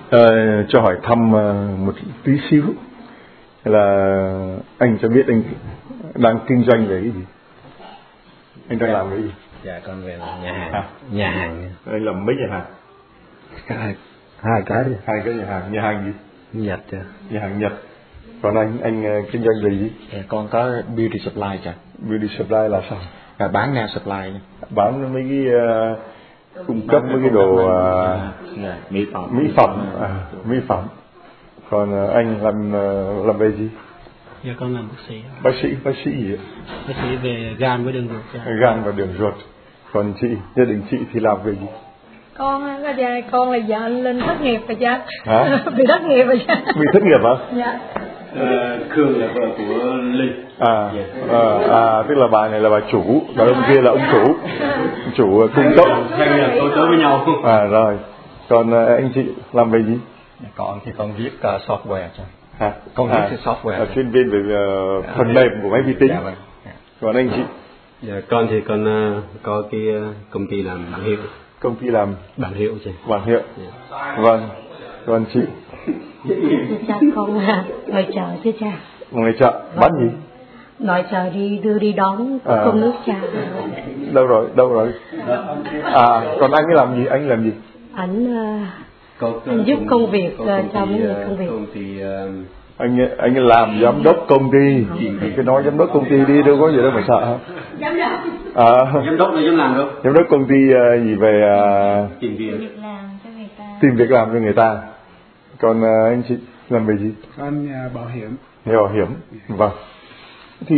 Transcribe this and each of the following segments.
Cho hỏi thăm một tí xíu là anh cho biết anh đang kinh doanh về cái gì? Anh đang làm cái gì? Dạ con về nhà hàng. Nhà hàng. Anh làm mấy nhà hàng? Hai cái đi. Hai cái nhà hàng. Nhà hàng gì? Nhật. Nhà hàng Nhật. Còn anh kinh doanh về gì? Dạ, con có beauty supply kìa. Beauty supply là sao? Là bán nail supply. Bán mấy cái cung cấp mấy cái đồ mỹ phẩm. Mỹ phẩm. Còn anh làm về gì? Dạ con làm bác sĩ. Bác sĩ gì ạ? Bác sĩ về gan với đường ruột. Gan và đường ruột. Còn chị, gia đình chị thì làm về gì? Con là vợ anh Linh thất nghiệp rồi cha. Hả? Bị thất nghiệp rồi cha. Bị thất nghiệp hả? Dạ. Khương là vợ của Linh. Tức là bà này là bà chủ, bà ông kia là ông chủ cung cấp. Hai người tôi tới với nhau. Rồi. Còn anh chị làm về gì? Con thì con viết software cho. Hả? Con viết software. Chuyên viên về phần mềm của máy vi tính. Dạ vâng. Còn anh chị? Dạ con thì con có cái công ty làm bảng hiệu. Công ty làm bảng hiệu chứ. Bảng hiệu. Vâng. Còn chị? Cha con ngoài chợ chứ cha. Ngoài chợ bán gì? Ngoài chợ đi đón cơm nước cha. Đâu rồi? Còn anh ấy làm gì? Anh làm gì? Anh giúp công việc cho mấy người công việc. Thì anh làm giám đốc công ty. Cái nói giám đốc công ty đi, đâu có gì đâu mà sợ hả? Giám đốc. Giám đốc là dám làm đâu. Giám đốc công ty gì về tìm việc làm cho người ta. Tìm việc làm cho người ta. Còn anh chị làm về gì? Con bảo hiểm. Bảo hiểm. Vâng. Thì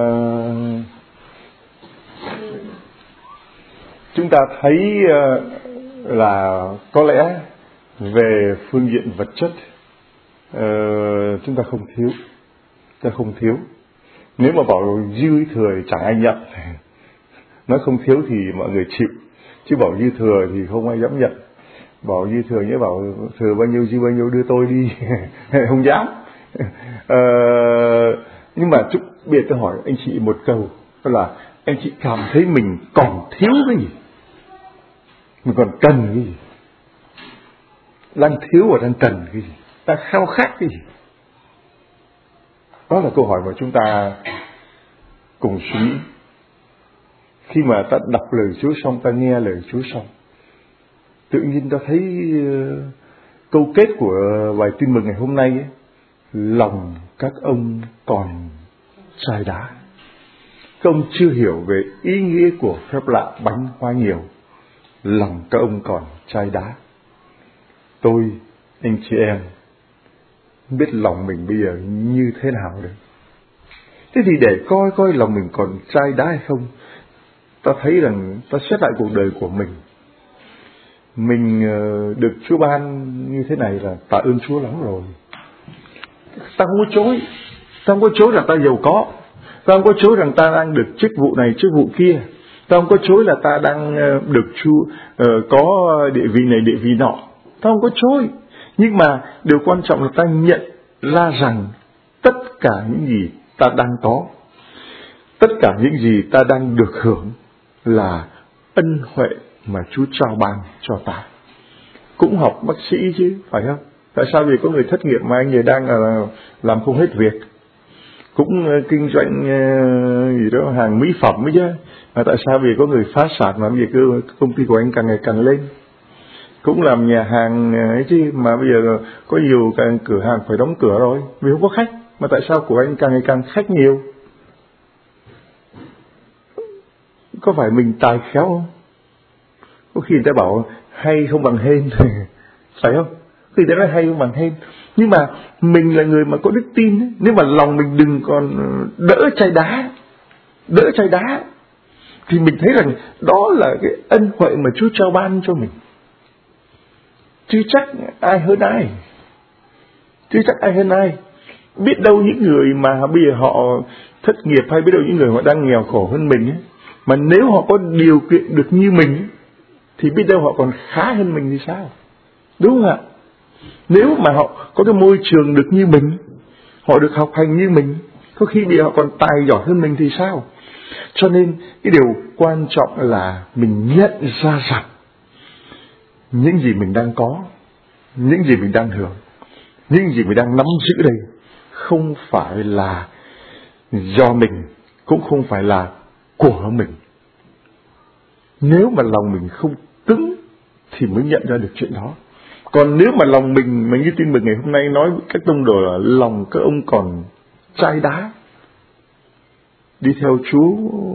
chúng ta thấy là có lẽ về phương diện vật chất chúng ta không thiếu. Nếu mà bảo dư thừa thì chẳng ai nhận. Nói không thiếu thì mọi người chịu, chứ bảo dư thừa thì không ai dám nhận. Bảo dư thừa nhớ bảo thừa bao nhiêu dư bao nhiêu đưa tôi đi. Không dám. Nhưng mà chút biệt tôi hỏi anh chị một câu, đó là anh chị cảm thấy mình còn thiếu cái gì, mình còn cần cái gì, đang thiếu và đang cần cái gì, đang khao khát cái gì? Đó là câu hỏi mà chúng ta cùng suy nghĩ. Khi mà ta đọc lời Chúa xong, ta nghe lời Chúa xong, tự nhiên ta thấy câu kết của bài tin mừng ngày hôm nay ấy, lòng các ông còn chai đá. Các ông chưa hiểu về ý nghĩa của phép lạ bánh hoa nhiều. Lòng các ông còn chai đá. Tôi, anh chị em, không biết lòng mình bây giờ như thế nào đấy. Thế thì để coi lòng mình còn chai đá hay không, ta thấy rằng ta xét lại cuộc đời của mình. Mình được Chúa ban như thế này là tạ ơn Chúa lắm rồi. Ta không có chối. Ta không có chối rằng ta giàu có. Ta không có chối rằng ta đang được chức vụ này, chức vụ kia. Ta không có chối là ta đang được Chúa có địa vị này, địa vị nọ. Ta không có chối. Nhưng mà điều quan trọng là ta nhận ra rằng tất cả những gì ta đang có, tất cả những gì ta đang được hưởng là ân huệ mà Chúa trao ban cho ta. Cũng học bác sĩ chứ, phải không? Tại sao vì có người thất nghiệp mà anh ấy đang làm không hết việc? Cũng kinh doanh gì đó hàng mỹ phẩm ấy chứ. Mà tại sao vì có người phá sản mà bây giờ công ty của anh càng ngày càng lên? Cũng làm nhà hàng ấy chứ, mà bây giờ có nhiều cửa hàng phải đóng cửa rồi vì không có khách. Mà tại sao của anh càng ngày càng khách nhiều? Có phải mình tài khéo không? Có khi người ta bảo hay không bằng hên. Phải không? Khi người ta nói hay không bằng hên. Nhưng mà mình là người mà có đức tin ấy. Nếu mà lòng mình đừng còn đỡ chai đá, thì mình thấy rằng đó là cái ân huệ mà Chúa trao ban cho mình. Chứ chắc ai hơn ai. Biết đâu những người mà bây giờ họ thất nghiệp, hay biết đâu những người họ đang nghèo khổ hơn mình ấy, mà nếu họ có điều kiện được như mình ấy, thì biết đâu họ còn khá hơn mình thì sao? Đúng không ạ? Nếu mà họ có cái môi trường được như mình, họ được học hành như mình, có khi bị họ còn tài giỏi hơn mình thì sao? Cho nên cái điều quan trọng là mình nhận ra rằng những gì mình đang có những gì mình đang hưởng, những gì mình đang nắm giữ đây không phải là do mình, cũng không phải là của mình. Nếu mà lòng mình không cứng thì mới nhận ra được chuyện đó. Còn nếu mà lòng mình, như tin mừng ngày hôm nay nói với các tông đồ là lòng các ông còn chai đá, đi theo Chúa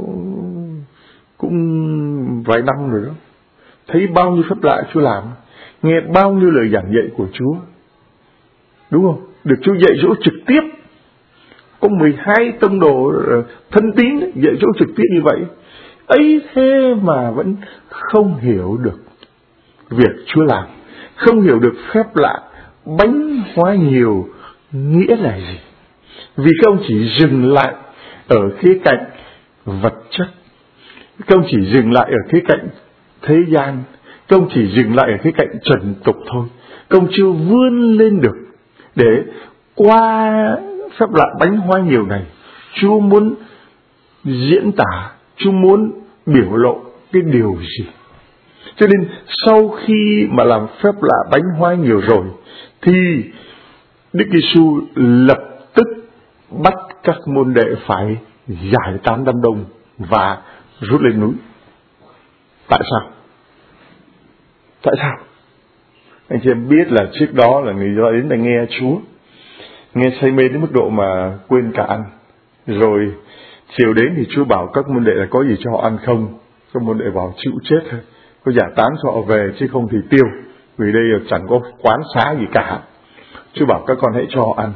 cũng vài năm rồi đó, thấy bao nhiêu phép lạ Chúa làm, nghe bao nhiêu lời giảng dạy của Chúa, đúng không? Được Chúa dạy dỗ trực tiếp, có 12 tông đồ thân tín dạy dỗ trực tiếp như vậy, ấy thế mà vẫn không hiểu được việc Chúa làm, không hiểu được phép lạ bánh hóa nhiều nghĩa là gì. Vì các ông chỉ dừng lại ở khía cạnh vật chất, các ông chỉ dừng lại ở khía cạnh thế gian, các ông chỉ dừng lại ở khía cạnh trần tục thôi. Các ông chưa vươn lên được để qua phép lạ bánh hoa nhiều này, Chúa muốn diễn tả, Chúa muốn biểu lộ cái điều gì. Cho nên sau khi mà làm phép lạ bánh hoa nhiều rồi thì Đức Giêsu lập tức bắt các môn đệ phải giải tán đám đông và rút lên núi. Tại sao? Tại sao? Anh chị em biết là trước đó là người do đến là nghe Chúa, nghe say mê đến mức độ mà quên cả ăn. Rồi chiều đến thì Chúa bảo các môn đệ là có gì cho họ ăn không? Các môn đệ bảo chịu chết thôi, có giải tán cho họ về chứ không thì tiêu, vì đây là chẳng có quán xá gì cả. Chúa bảo các con hãy cho họ ăn.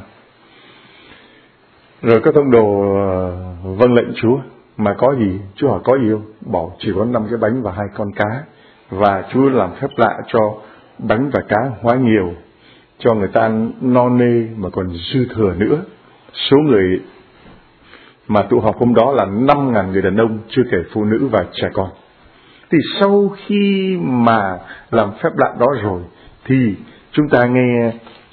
Rồi các tông đồ vâng lệnh Chúa, mà có gì? Chúa hỏi có gì không? Bảo chỉ có 5 cái bánh và 2 con cá. Và Chúa làm phép lạ cho bánh và cá hóa nhiều, cho người ta ăn no nê mà còn dư thừa nữa. Số người mà tụ họp hôm đó là 5.000 người đàn ông, chưa kể phụ nữ và trẻ con. Thì sau khi mà làm phép lạ đó rồi thì chúng ta nghe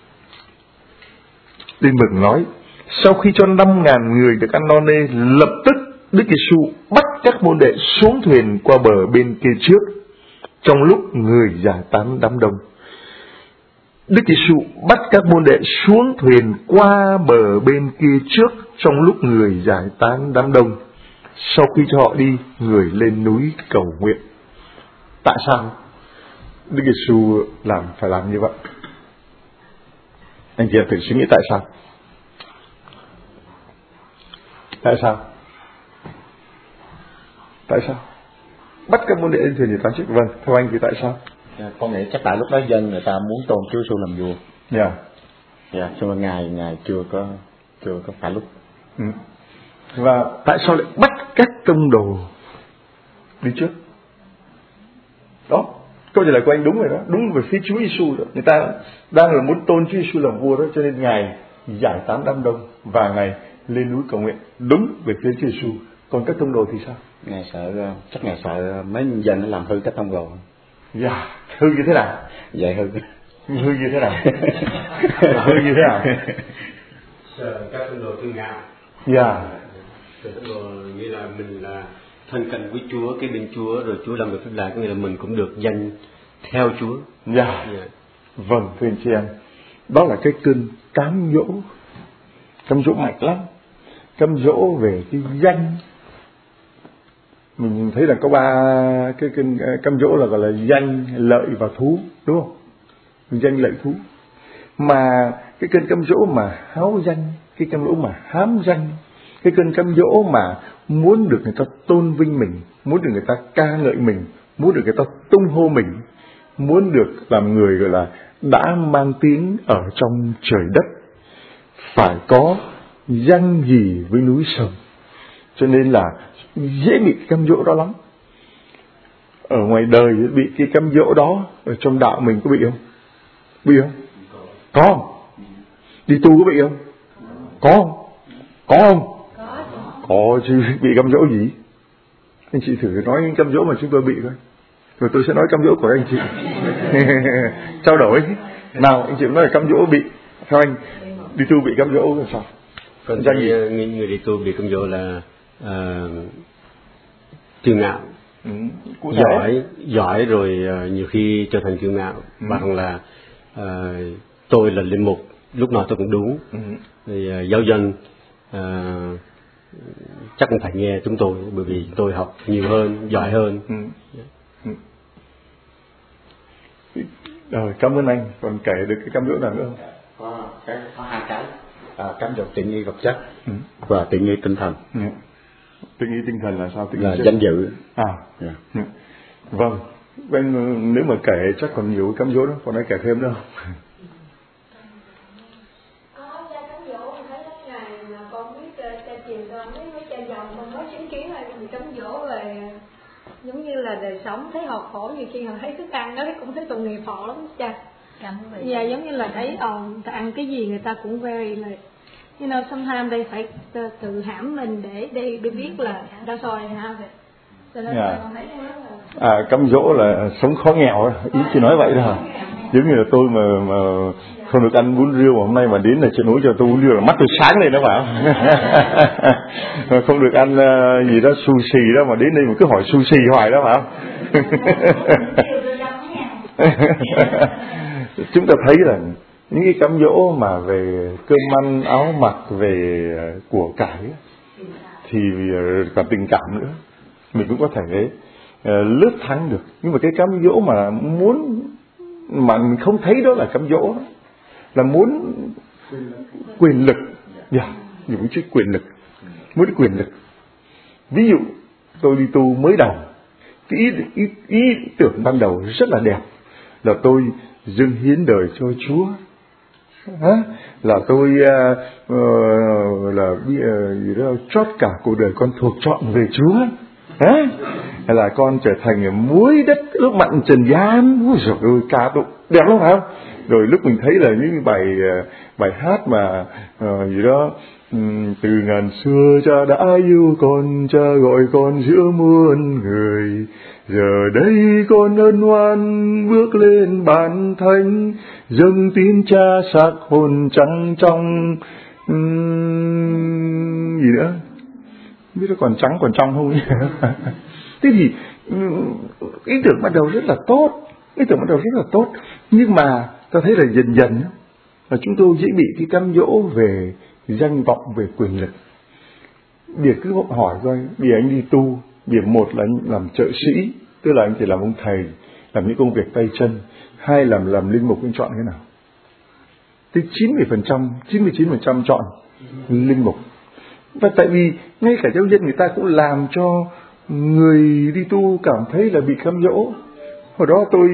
Tin Mừng nói, sau khi cho 5.000 người được ăn no nê, lập tức Đức Giêsu bắt các môn đệ xuống thuyền qua bờ bên kia trước, trong lúc người giải tán đám đông. Đức Giêsu bắt các môn đệ xuống thuyền qua bờ bên kia trước, trong lúc người giải tán đám đông. Sau khi cho họ đi, người lên núi cầu nguyện. Tại sao Đức Giêsu phải làm như vậy? Anh chị em thử suy nghĩ tại sao? Tại sao? Tại sao? Bắt các môn đệ lên thuyền thì ta chết. Vâng, theo anh thì tại sao? Con nghĩ chắc tại lúc đó dân người ta muốn tôn Chúa Giêsu làm vua. Dạ. Cho nên ngài chưa có phải lúc. Và tại sao lại bắt các tông đồ đi trước? Đó, câu trả lời của anh đúng rồi đó, đúng về phía Chúa Giêsu đó. Người ta đang là muốn tôn Chúa Giêsu làm vua đó, cho nên ngài giải tán đám đông và ngài lên núi cầu nguyện, đúng về phía Chúa Giêsu. Còn các tông đồ thì sao? Chắc ngài sợ mấy dân nó làm hư các tông đồ. Dạ, hư như thế nào? Vậy hư như thế nào? Hư như thế nào? Sợ các tông đồ kiêu ngạo. Dạ. Tông đồ nghĩa là mình là thân cận với Chúa, cái bên Chúa, rồi Chúa làm được phép lạ, có nghĩa là mình cũng được danh theo Chúa. Dạ. Vâng, thưa anh chị em, đó là cái cơn cám dỗ mạnh lắm, cám dỗ về cái danh. Mình thấy là có 3 cái cám dỗ là gọi là danh, lợi và thú, đúng không? Danh, lợi, thú. Mà cái cơn cám dỗ mà háo danh, cái cám dỗ mà hám danh, cái cơn cám dỗ mà muốn được người ta tôn vinh mình, muốn được người ta ca ngợi mình, muốn được người ta tung hô mình, muốn được làm người gọi là đã mang tiếng ở trong trời đất, phải có danh gì với núi sông. Cho nên là dễ bị cám dỗ đó lắm. Ở ngoài đời bị cái cám dỗ đó, ở trong đạo mình có bị không? Bị không? Có. Đi tu có bị không? Có không? Có chứ, bị cám dỗ gì? Anh chị thử nói những cám dỗ mà chúng tôi bị coi, rồi tôi sẽ nói cám dỗ của anh chị. Trao đổi. Nào, anh chị nói là cám dỗ bị, theo anh đi tu bị cám dỗ làm sao? Còn người đi tu bị cám dỗ là kiêu ngạo, giỏi rồi nhiều khi trở thành kiêu ngạo, hoặc là tôi là linh mục, lúc nào tôi cũng đúng. Thì giáo dân chắc cũng phải nghe chúng tôi, bởi vì tôi học nhiều hơn, giỏi hơn. Rồi, cảm ơn anh. Còn kể được cái cám dỗ nào nữa không? Có hai cái. Cám dỗ tiện nghi vật chất và tiện nghi tinh thần. Tiện nghi tinh thần là sao? Tiện là danh dự. Vâng. Nếu mà kể chắc còn nhiều cám dỗ đó, còn ai kể thêm nữa không? Giống như là đời sống thấy họ khổ, nhiều khi họ thấy thức ăn đó cũng thấy tội nghiệp họ lắm cha. Dạ, giống như là thấy ta ăn cái gì người ta cũng very là sometimes đây phải tự hãm mình để biết là that's all I have it. Cho nên con thấy là cám dỗ là sống khó nghèo, ý chỉ nói vậy thôi. Giống như là tôi mà không được ăn bún riêu, mà hôm nay mà đến là chuyện nối cho tôi bún riêu là mắt tôi sáng lên đó phải không? Không được ăn gì đó sushi đó, mà đến đây mà cứ hỏi sushi hoài đó phải không? Chúng ta thấy là những cái cám dỗ mà về cơm ăn áo mặc, về của cải thì còn tình cảm nữa mình cũng có thể lướt thắng được. Nhưng mà cái cám dỗ mà mình không thấy đó là cám dỗ, là muốn quyền lực, dùng chữ quyền lực, muốn quyền lực. Ví dụ tôi đi tu mới đầu, cái ý tưởng ban đầu rất là đẹp, là tôi dâng hiến đời cho Chúa, là tôi gì đó chót cả cuộc đời con thuộc trọn về Chúa, hay là con trở thành muối đất lúc mặn trần gian. Ôi giời ơi, ca tụng đẹp lắm phải không? Rồi lúc mình thấy là những bài hát mà gì đó, từ ngàn xưa cha đã yêu con, cha gọi con giữa muôn người, giờ đây con ân oan bước lên bàn thánh, dâng tin cha xác hồn trắng trong gì nữa, biết nó còn trắng còn trong không? Thế thì ý tưởng ban đầu rất là tốt, nhưng mà ta thấy là dần dần là chúng tôi dễ bị cái cám dỗ về danh vọng, về quyền lực. Để cứ hỏi coi, vì anh đi tu, vì một là anh làm trợ sĩ, tức là anh chỉ làm ông thầy, làm những công việc tay chân, hai làm linh mục, anh chọn cái nào? Tới 90%, 99% chọn linh mục. Và tại vì ngay cả giáo dân người ta cũng làm cho người đi tu cảm thấy là bị cám dỗ. Hồi đó tôi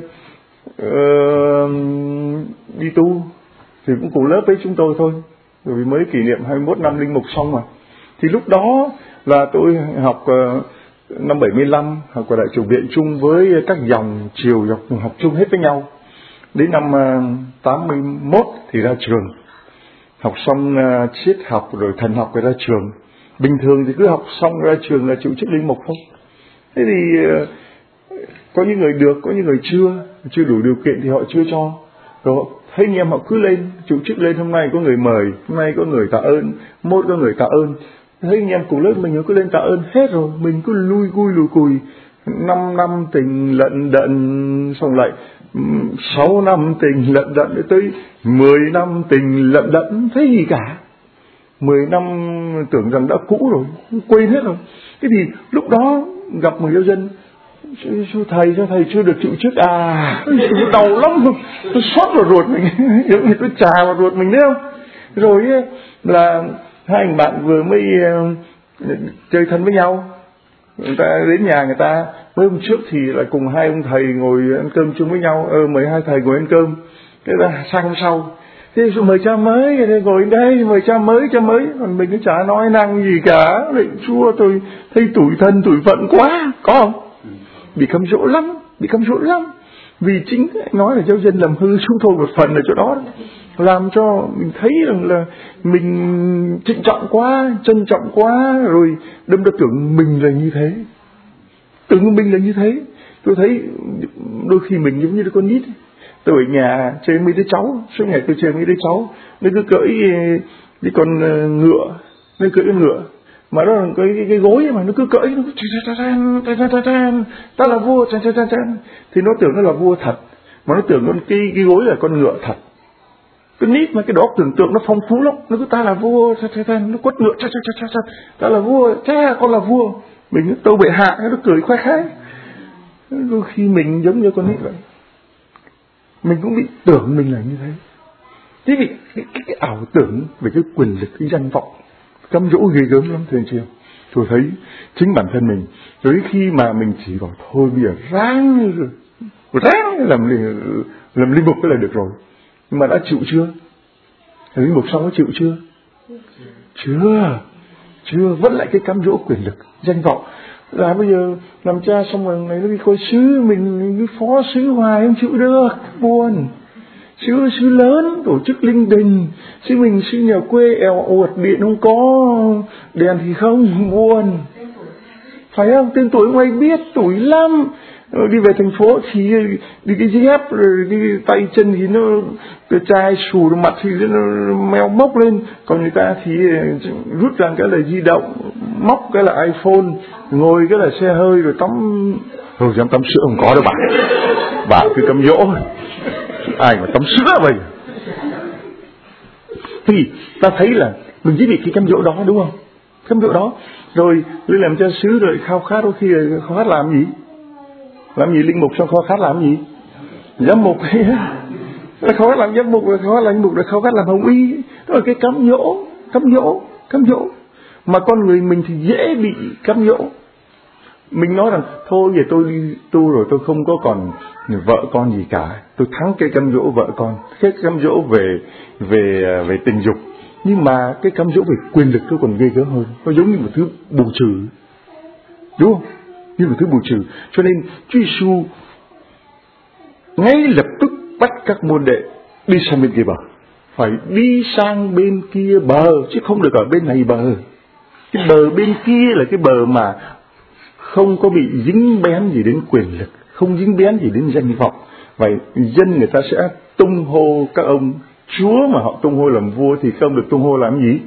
đi tu thì cũng cùng lớp với chúng tôi thôi, bởi vì mới kỷ niệm 21 năm linh mục xong mà. Thì lúc đó là tôi học năm 75, học ở Đại chủng Viện chung với các dòng chiều học chung hết với nhau. Đến năm 81 thì ra trường, học xong triết học rồi thần học rồi ra trường. Bình thường thì cứ học xong ra trường là chịu chức linh mục thôi. Thế thì có những người được, có những người chưa đủ điều kiện thì họ chưa cho. Rồi thấy anh em họ cứ lên, chịu chức lên, hôm nay có người mời, hôm nay có người tạ ơn, mốt có người tạ ơn. Thấy anh em cùng lớp mình cứ lên tạ ơn hết rồi, mình cứ lùi cùi 5 năm tình lận đận, xong lại 6 năm tình lận đận, tới 10 năm tình lận đận, thấy gì cả. 10 năm tưởng rằng đã cũ rồi, quên hết rồi. Thế thì lúc đó gặp một giáo dân, cho thầy chưa được chịu chức đau lắm, tôi xót vào ruột mình, giống như tôi trà vào ruột mình đấy không. Rồi là hai anh bạn vừa mới chơi thân với nhau, người ta đến nhà người ta, mới hôm trước thì lại cùng hai ông thầy ngồi ăn cơm chung với nhau, mời hai thầy ngồi ăn cơm, thế là sang hôm sau, thế rồi mời cha mới, ngồi đây mời cha mới, còn mình cứ chả nói năng gì cả. Lại Chúa, tôi thấy tủi thân tủi phận quá, có không? Bị cám dỗ lắm, vì chính nói là giáo dân làm hư chúng tôi một phần ở chỗ đó, làm cho mình thấy rằng là mình trịnh trọng quá, trân trọng quá, rồi đâm ra tưởng mình là như thế. Tôi thấy đôi khi mình giống như đứa con nít. Tôi ở nhà chơi mấy đứa cháu, suốt ngày tôi chơi mấy đứa cháu, nó cứ cưỡi cái con ngựa, mà đó là cái gối mà nó cứ cưỡi, nó ta là vua, thì nó tưởng nó là vua thật. mà nó tưởng con cái gối là con ngựa thật. Cái nít mà cái đó tưởng tượng nó phong phú lắm, nó cứ ta là vua, nó quất ngựa, ta là vua, con là vua, mình tâu bệ hạ, nó cười khoe khái. Đôi khi mình giống như con nít vậy, mình cũng bị tưởng mình là như thế. Thế vì cái ảo tưởng về cái quyền lực, cái danh vọng, cám dỗ ghê gớm lắm thưa anh chị em. Tôi thấy chính bản thân mình, tới khi mà mình chỉ bảo thôi bây giờ ráng làm linh mục cái là được rồi, nhưng mà đã chịu chưa? Linh mục xong có chịu chưa? Chưa, vẫn lại cái cám dỗ quyền lực, danh vọng. Là bây giờ làm cha xong rồi này nó đi coi sứ, mình cái phó sứ hoài không chịu được, buồn. Sứ lớn, tổ chức linh đình, sứ mình sứ nhà quê eo uột, điện không có, đèn thì không, buồn. Phải không? Tên tuổi ngoài biết, tuổi lắm. Đi về thành phố thì đi cái dép, rồi đi tay chân thì nó chai xù, mặt thì nó meo mốc lên. Còn người ta thì rút ra cái là di động, móc cái là iPhone, ngồi cái là xe hơi, rồi tắm. Rồi dám tắm sữa không có đâu bà cứ cám dỗ. Ai mà tắm sữa vậy? Thì ta thấy là mình chỉ bị cái cám dỗ đó, đúng không? Cám dỗ đó. Rồi lên làm cha xứ rồi khao khát, đôi khi khao khát làm gì? Làm gì linh mục xong khao khát làm gì? Giám mục ấy. Khao khát làm giám mục, rồi khao khát làm linh mục, rồi khao khát làm hồng y. Đó là cái cám dỗ. Mà con người mình thì dễ bị cám dỗ. Mình nói rằng thôi giờ tôi đi tu rồi, tôi không có còn vợ con gì cả, tôi thắng cái cám dỗ vợ con, cái cám dỗ về tình dục. Nhưng mà cái cám dỗ về quyền lực nó còn ghê gớm hơn, nó giống như một thứ bù trừ, đúng không? Như một thứ bù trừ. Cho nên Chúa Giêsu ngay lập tức bắt các môn đệ đi sang bên kia bờ, phải đi sang bên kia bờ chứ không được ở bên này bờ. Cái bờ bên kia là cái bờ mà không có bị dính bén gì đến quyền lực, không dính bén gì đến danh vọng. Vậy dân người ta sẽ tung hô các ông chúa, mà họ tung hô làm vua thì không được tung hô làm gì?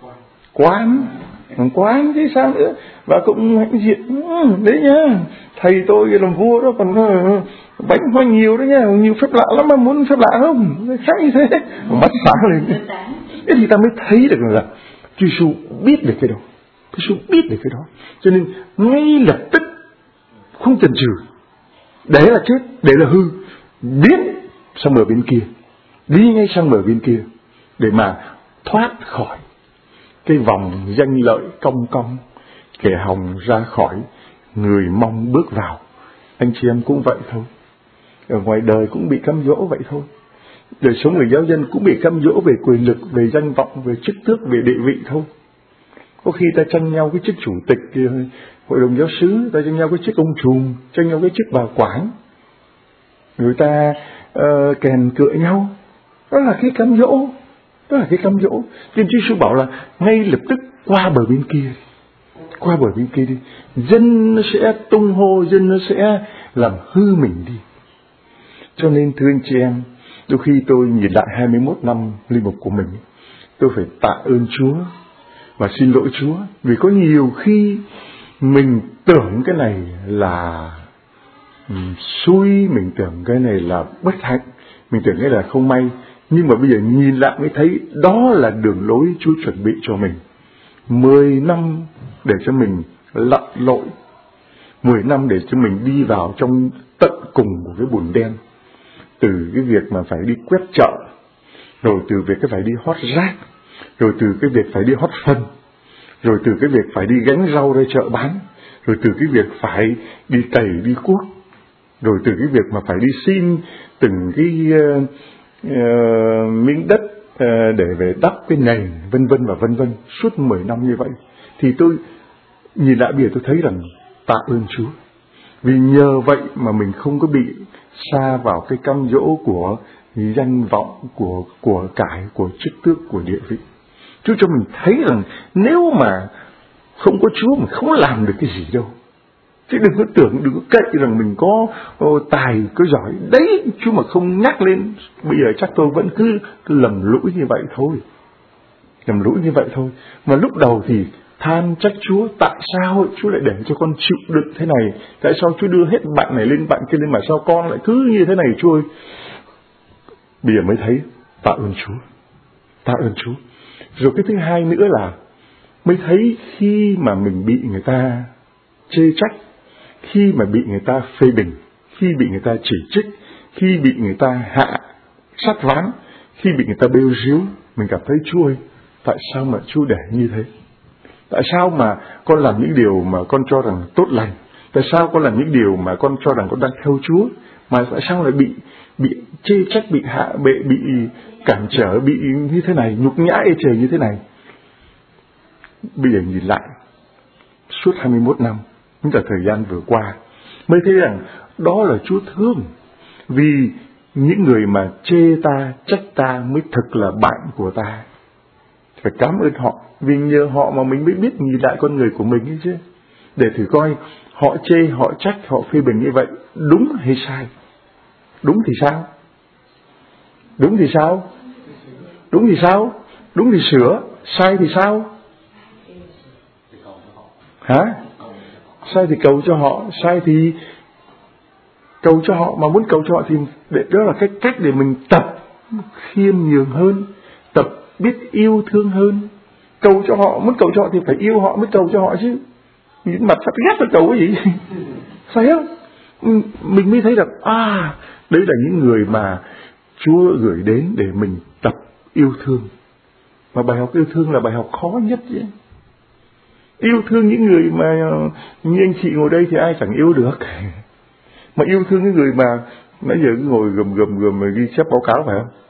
Quán chứ sao nữa. Và cũng hãnh diện đấy nhá, thầy tôi làm vua đó còn bánh hoa nhiều đó nhá, nhiều phép lạ lắm, mà muốn phép lạ không? Khác như thế, mắt sáng lên. Thế thì ta mới thấy được là Chúa Giêsu biết được cái đó. Chúa Giêsu biết được cái đó, cho nên ngay lập tức không chần chừ, để là chết, để là hư, biến sang bờ bên kia, đi ngay sang bờ bên kia để mà thoát khỏi cái vòng danh lợi cong cong, kẻ hồng ra khỏi, người mong bước vào. Anh chị em cũng vậy thôi, ở ngoài đời cũng bị cám dỗ vậy thôi. Đời sống người giáo dân cũng bị cám dỗ về quyền lực, về danh vọng, về chức tước, về địa vị thôi. Có khi ta tranh nhau cái chức chủ tịch hội đồng giáo xứ, ta tranh nhau cái chức ông trùm, tranh nhau cái chức bà quản, người ta kèn cựa nhau. Đó là cái cám dỗ, đó là cái cám dỗ. Nên Chúa Giêsu bảo là ngay lập tức qua bờ bên kia đi, dân nó sẽ tung hô, dân nó sẽ làm hư mình đi. Cho nên thưa anh chị em, đôi khi tôi nhìn lại 21 năm linh mục của mình, tôi phải tạ ơn Chúa và xin lỗi Chúa, vì có nhiều khi mình tưởng cái này là xui, mình tưởng cái này là bất hạnh, mình tưởng cái là không may, nhưng mà bây giờ nhìn lại mới thấy đó là đường lối Chúa chuẩn bị cho mình. 10 năm để cho mình lặn lội, 10 năm để cho mình đi vào trong tận cùng của cái bùn đen, từ cái việc mà phải đi quét chợ, rồi từ việc cái phải đi hót rác, rồi từ cái việc phải đi hót phân, rồi từ cái việc phải đi gánh rau ra chợ bán, rồi từ cái việc phải đi cày đi cuốc, rồi từ cái việc mà phải đi xin từng cái miếng đất để về đắp cái nền, vân vân và vân vân, suốt 10 năm như vậy. Thì tôi nhìn lại bây giờ tôi thấy rằng tạ ơn Chúa, vì nhờ vậy mà mình không có bị sa vào cái cám dỗ của danh vọng, của cải, của chức tước, của địa vị. Chúa cho mình thấy rằng nếu mà không có Chúa mình không làm được cái gì đâu. Chứ đừng có tưởng, đừng có cậy rằng mình có tài, có giỏi. Đấy, Chúa mà không nhắc lên, bây giờ chắc tôi vẫn cứ lầm lũi như vậy thôi. Mà lúc đầu thì than trách Chúa, tại sao Chúa lại để cho con chịu đựng thế này, tại sao Chúa đưa hết bạn này lên bạn kia lên, mà sao con lại cứ như thế này Chúa ơi. Bây giờ mới thấy tạ ơn Chúa, tạ ơn Chúa. Rồi cái thứ hai nữa là mới thấy khi mà mình bị người ta chê trách, khi mà bị người ta phê bình, khi bị người ta chỉ trích, khi bị người ta hạ sát ván, khi bị người ta bêu ríu, mình cảm thấy Chúa ơi, tại sao mà Chúa để như thế? Tại sao mà con làm những điều mà con cho rằng tốt lành? Tại sao con làm những điều mà con cho rằng con đang theo Chúa? Mà tại sao lại bị chê trách, bị hạ bệ, bị cản trở, bị như thế này, nhục nhã ê chề như thế này? Bây giờ nhìn lại suốt 21 năm, những thời gian vừa qua, mới thấy rằng đó là Chúa thương. Vì những người mà chê ta, trách ta mới thực là bạn của ta. Phải cảm ơn họ, vì nhờ họ mà mình mới biết nhìn lại con người của mình ấy chứ. Để thử coi họ chê, họ trách, họ phê bình như vậy đúng hay sai? Đúng thì sao? Đúng thì sao? Đúng thì sao? Đúng thì sửa, sai thì sao? Hả? Sai thì cầu cho họ, sai thì cầu cho họ, mà muốn cầu cho họ thì đó là cái cách để mình tập khiêm nhường hơn, tập biết yêu thương hơn. Cầu cho họ, muốn cầu cho họ thì phải yêu họ mới cầu cho họ chứ. Những mặt sắp ghét là cầu cái gì? Phải không? Mình mới thấy rằng đấy là những người mà Chúa gửi đến để mình tập yêu thương. Mà bài học yêu thương là bài học khó nhất chứ. Yêu thương những người mà như anh chị ngồi đây thì ai chẳng yêu được. Mà yêu thương những người mà nãy giờ cứ ngồi gầm ghi chép báo cáo, phải không?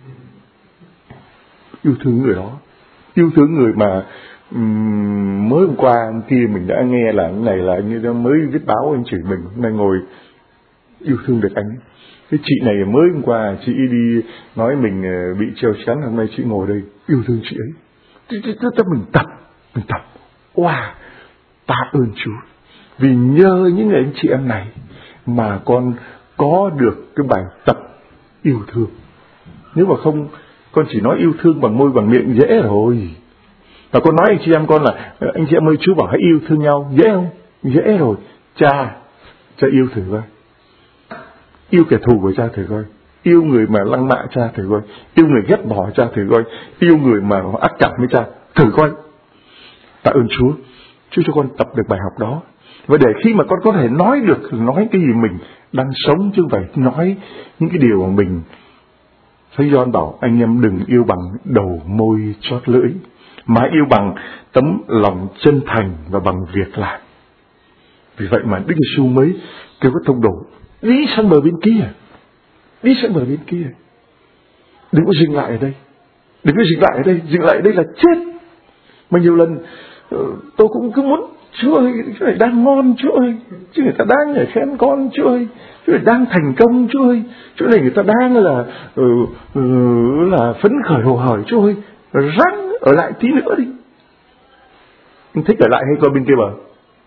Yêu thương người đó. Yêu thương người mà mới hôm qua hôm kia mình đã nghe là cái này là như đó mới viết báo anh chửi mình, hôm nay ngồi yêu thương được anh. Cái chị này mới hôm qua chị đi nói mình bị treo chán, hôm nay chị ngồi đây yêu thương chị ấy. Mình tập. Wow, tạ ơn Chúa. Vì nhờ những người anh chị em này mà con có được cái bài tập yêu thương. Nếu mà không, con chỉ nói yêu thương bằng môi bằng miệng dễ rồi. Và con nói anh chị em con là anh chị em ơi, Chúa bảo hãy yêu thương nhau, dễ không? Dễ rồi. Cha yêu thử coi. Yêu kẻ thù của cha thử coi. Yêu người mà lăng mạ cha thử coi. Yêu người ghét bỏ cha thử coi. Yêu người mà ác cảm với cha thử coi. Tạ ơn Chúa. Chúa cho con tập được bài học đó. Và để khi mà con có thể nói được, nói cái gì mình đang sống, chứ không phải nói những cái điều mà mình. Thầy Gioan bảo anh em đừng yêu bằng đầu môi chót lưỡi, mà yêu bằng tấm lòng chân thành và bằng việc làm. Vì vậy mà Đức Giêsu mới kêu các tông đồ đi sang bờ bên kia. Đi sang bờ bên kia. Đừng có dừng lại ở đây. Đừng có dừng lại ở đây. Dừng lại ở đây là chết. Mà nhiều lần tôi cũng cứ muốn Chúa ơi, Chúa này đang ngon Chúa ơi, chứ người ta đang ở khen con Chúa ơi, Chúa này đang thành công Chúa ơi, Chúa này người ta đang là phấn khởi hồ hởi Chúa ơi, ráng ở lại tí nữa đi. Anh thích ở lại hay coi bên kia bờ?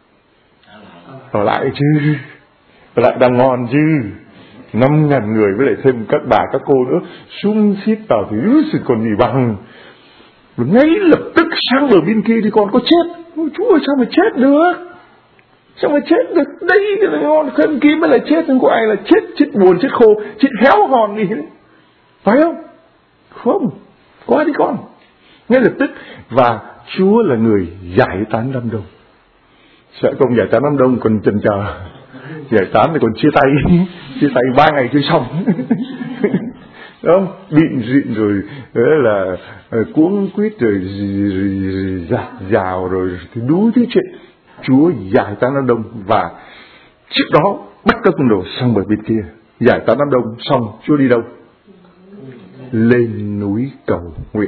Ở lại chứ, ở lại đang ngon chứ. 5.000 người với lại thêm các bà các cô nữa sung xít vào thì còn gì bằng. Rồi ngay lập tức sang bờ bên kia thì con có chết. Chúa ơi, sao mà chết được? Sao mà chết được? Đây là ngon, khăn kia mới là chết, không có ai là chết buồn, chết khô, chết héo hòn gì hết. Phải không? Không. Qua đi con. Ngay lập tức. Và Chúa là người giải tán đám đông. Sợ công giải tán đám đông còn chần chờ. Giải tán thì còn chia tay 3 ngày chưa xong. Đúng không? Bịn rịn rồi là cuống quýt rồi giạt rào rồi thì đủ thứ chuyện. Chúa giải tán đám đông. Và trước đó bắt các tông đồ sang bờ bên kia. Giải tán đám đông xong Chúa đi đâu? Lên núi cầu nguyện.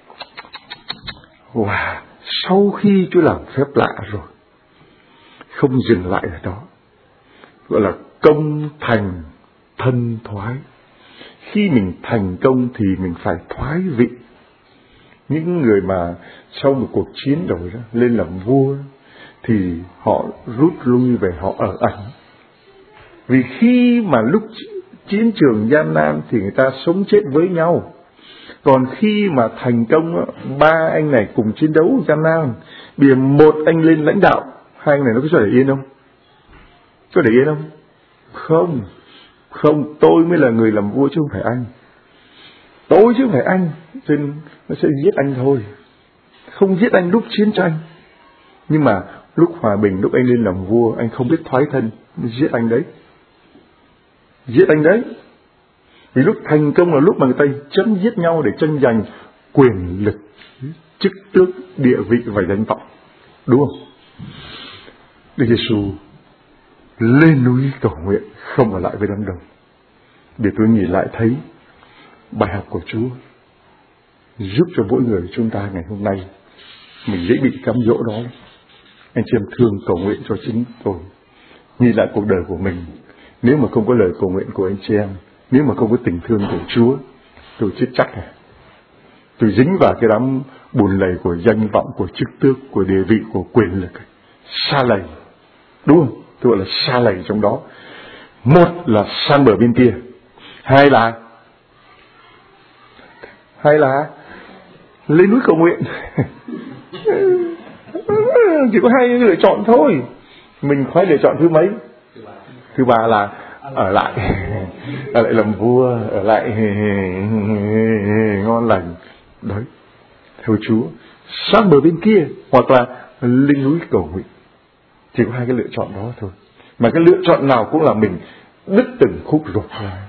Wow. Sau khi Chúa làm phép lạ rồi, không dừng lại ở đó, gọi là công thành thân thoái. Khi mình thành công thì mình phải thoái vị. Những người mà sau một cuộc chiến rồi đó lên làm vua thì họ rút lui về, họ ở ẩn. Vì khi mà lúc chiến trường gian nan thì người ta sống chết với nhau. Còn khi mà thành công, ba anh này cùng chiến đấu gian nan, bây giờ một anh lên lãnh đạo, hai anh này nó có cho để yên không? Có để yên không? Không, tôi mới là người làm vua chứ không phải anh. Tôi chứ không phải anh, cho nên nó sẽ giết anh thôi. Không giết anh lúc chiến tranh, nhưng mà lúc hòa bình, lúc anh lên làm vua, anh không biết thoái thân, giết anh đấy. Vì lúc thành công là lúc mà người ta chấm giết nhau để tranh giành quyền lực, chức tước, địa vị và danh vọng, đúng không? Đức Giêsu lên núi cầu nguyện, không ở lại với đám đông, để tôi nhìn lại thấy bài học của Chúa giúp cho mỗi người chúng ta ngày hôm nay. Mình dễ bị cám dỗ đó. Anh chị em thương cầu nguyện cho chính tôi, nhìn lại cuộc đời của mình. Nếu mà không có lời cầu nguyện của anh chị em, nếu mà không có tình thương của Chúa, tôi chết chắc rồi. Tôi dính vào cái đám bùn lầy của danh vọng, của chức tước, của địa vị, của quyền lực, sa lầy, đúng không? Tôi gọi là sa lầy trong đó. Một là sang bờ bên kia, hai là lên núi cầu nguyện. Chỉ có hai lựa chọn thôi. Mình phải lựa chọn thứ mấy? Thứ ba là ở lại làm vua, ở lại ngon lành. Đấy, theo Chúa, sang bờ bên kia hoặc là lên núi cầu nguyện. Chỉ có hai cái lựa chọn đó thôi. Mà cái lựa chọn nào cũng là mình đứt từng khúc ruột ra.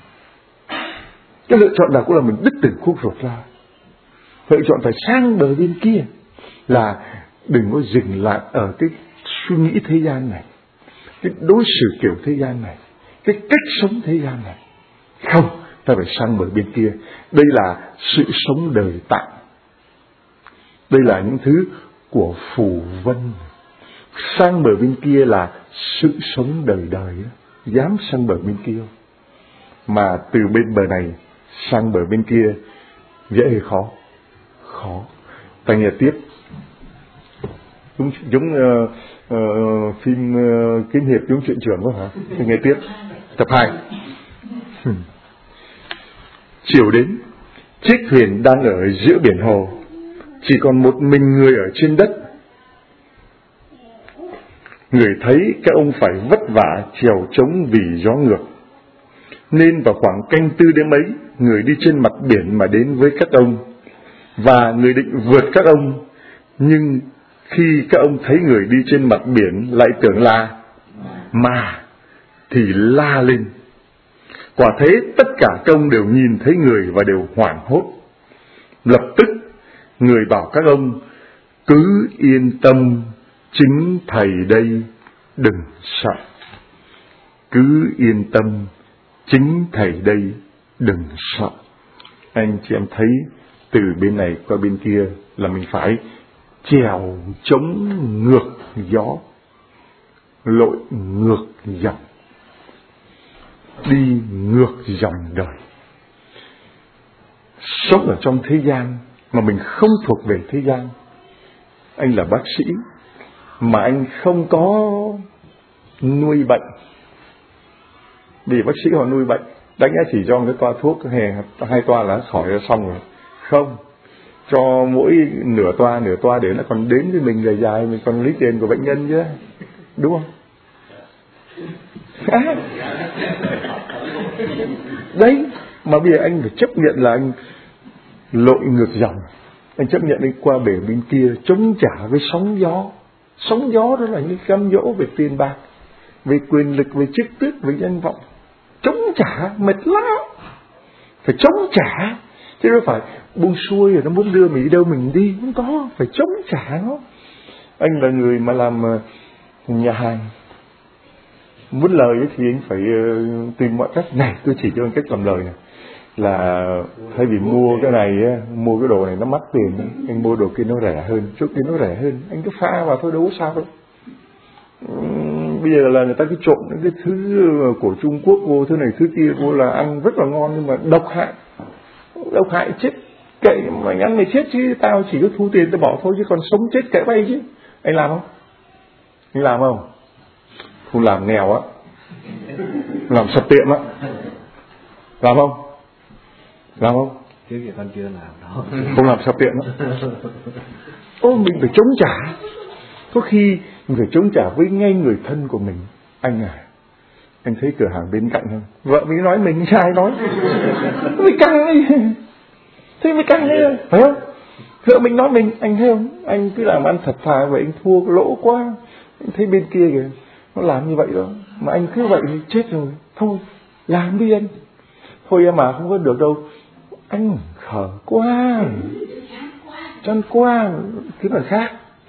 Lựa chọn phải sang bờ bên kia là đừng có dừng lại ở cái suy nghĩ thế gian này, cái đối xử kiểu thế gian này, cái cách sống thế gian này. Không, ta phải sang bờ bên kia. Đây là sự sống đời tạm. Đây là những thứ của phù vân. Sang bờ bên kia là sự sống đời đời. Dám sang bờ bên kia. Mà từ bên bờ này sang bờ bên kia dễ hay khó? Khó. Ta nghe tiếp. Giống phim kiếm hiệp giống truyện trưởng đó hả? Ta nghe tiếp. Tập 2. Chiều đến, chiếc thuyền đang ở giữa biển hồ, chỉ còn một mình người ở trên đất. Người thấy các ông phải vất vả chèo trống vì gió ngược, nên vào khoảng canh 4 đêm ấy, người đi trên mặt biển mà đến với các ông, và người định vượt các ông, nhưng khi các ông thấy người đi trên mặt biển lại tưởng là ma, thì la lên. Quả thế tất cả các ông đều nhìn thấy người và đều hoảng hốt. Lập tức người bảo các ông cứ yên tâm, chính thầy đây, đừng sợ. Cứ yên tâm, chính thầy đây, đừng sợ. Anh chị em thấy từ bên này qua bên kia là mình phải chèo chống ngược gió, lội ngược dòng, đi ngược dòng đời. Sống ở trong thế gian mà mình không thuộc về thế gian. Anh là bác sĩ mà anh không có nuôi bệnh. Vì bác sĩ họ nuôi bệnh, đánh chỉ cho cái toa thuốc hai toa là khỏi là xong rồi. Không, cho mỗi nửa toa để nó còn đến với mình dài dài, mình còn lấy tiền của bệnh nhân chứ, đúng không? Đấy, mà bây giờ anh phải chấp nhận là anh lội ngược dòng. Anh chấp nhận anh qua bể bên kia chống trả với sóng gió. Sóng gió đó là những cám dỗ về tiền bạc, về quyền lực, về chức tước, về danh vọng. Chống trả mệt lắm, phải chống trả, chứ đâu phải buông xuôi rồi nó muốn đưa mình đi đâu mình đi. Không có, phải chống trả nó. Anh là người mà làm nhà hàng, muốn lời thì anh phải tìm mọi cách. Này, tôi chỉ cho anh cách làm lời này, là thay vì mua cái này, mua cái đồ này nó mắc tiền, anh mua đồ kia nó rẻ hơn, chút kia nó rẻ hơn, anh cứ pha vào thôi, đâu có sao đâu. Bây giờ là người ta cứ trộn những cái thứ của Trung Quốc vô, thứ này thứ kia vô, là ăn rất là ngon nhưng mà độc hại chết. Kệ mà ăn mày chết chứ, tao chỉ có thu tiền tao bỏ thôi, chứ còn sống chết kệ bay chứ. Anh làm không? Anh làm không? Không làm nghèo á, làm sập tiệm á. Làm không? Chứ gì con chưa làm đó. Không làm sao tiện đó. Mình phải chống trả. Có khi mình phải chống trả với ngay người thân của mình. Anh thấy cửa hàng bên cạnh không? Vợ mình nói mình sai nói. Mình căng ấy. Thế mới căng ấy, phải không? Vợ mình nói mình, anh thấy không? Anh cứ làm ăn thật thà vậy, anh thua lỗ quá. Anh thấy bên kia kìa, nó làm như vậy đó. Mà anh cứ vậy thì chết rồi. Thôi, làm đi anh. Thôi em mà không có được đâu. Anh khờ quá, chăn quá, cái là khác.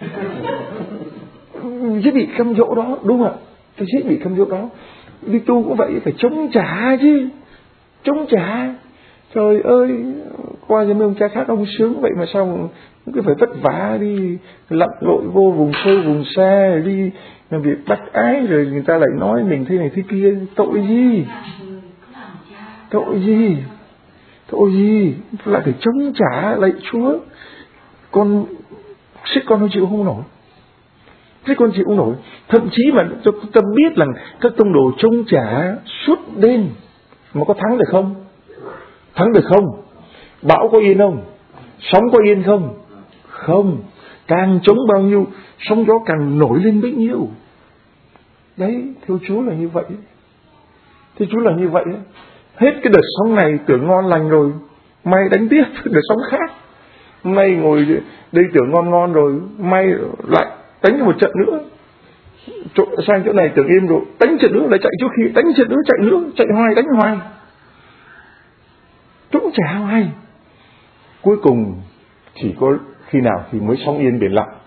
Dễ bị căm dỗ đó, đúng không ạ? Tôi dễ bị căm dỗ đó. Đi tu cũng vậy, phải chống trả chứ. Chống trả. Trời ơi, qua cho mấy ông cha khác ông sướng vậy mà sao cứ phải vất vả đi lặn lội vô vùng sâu vùng xa, đi làm việc bắt ái, rồi người ta lại nói mình thế này thế kia. Tội gì? Tội gì? Tội gì? Lại phải chống trả lại Chúa. Con sức con không chịu không nổi. Sức con chịu không nổi. Thậm chí mà ta biết là các tông đồ chống trả suốt đêm mà có thắng được không? Thắng được không? Bão có yên không? Sóng có yên không? Không. Càng chống bao nhiêu, sóng gió càng nổi lên bấy nhiêu. Đấy, thưa Chúa là như vậy. Thưa Chúa là như vậy. Hết cái đợt sóng này tưởng ngon lành rồi, may đánh tiếp đợt sóng khác. Hôm nay ngồi đây tưởng ngon rồi, may lại đánh một trận nữa. Sang chỗ này tưởng im rồi, đánh trận nữa lại chạy chỗ kia, đánh trận nữa chạy nữa, chạy hoài đánh hoài. Chống trả hoài. Cuối cùng chỉ có khi nào thì mới sóng yên biển lặng,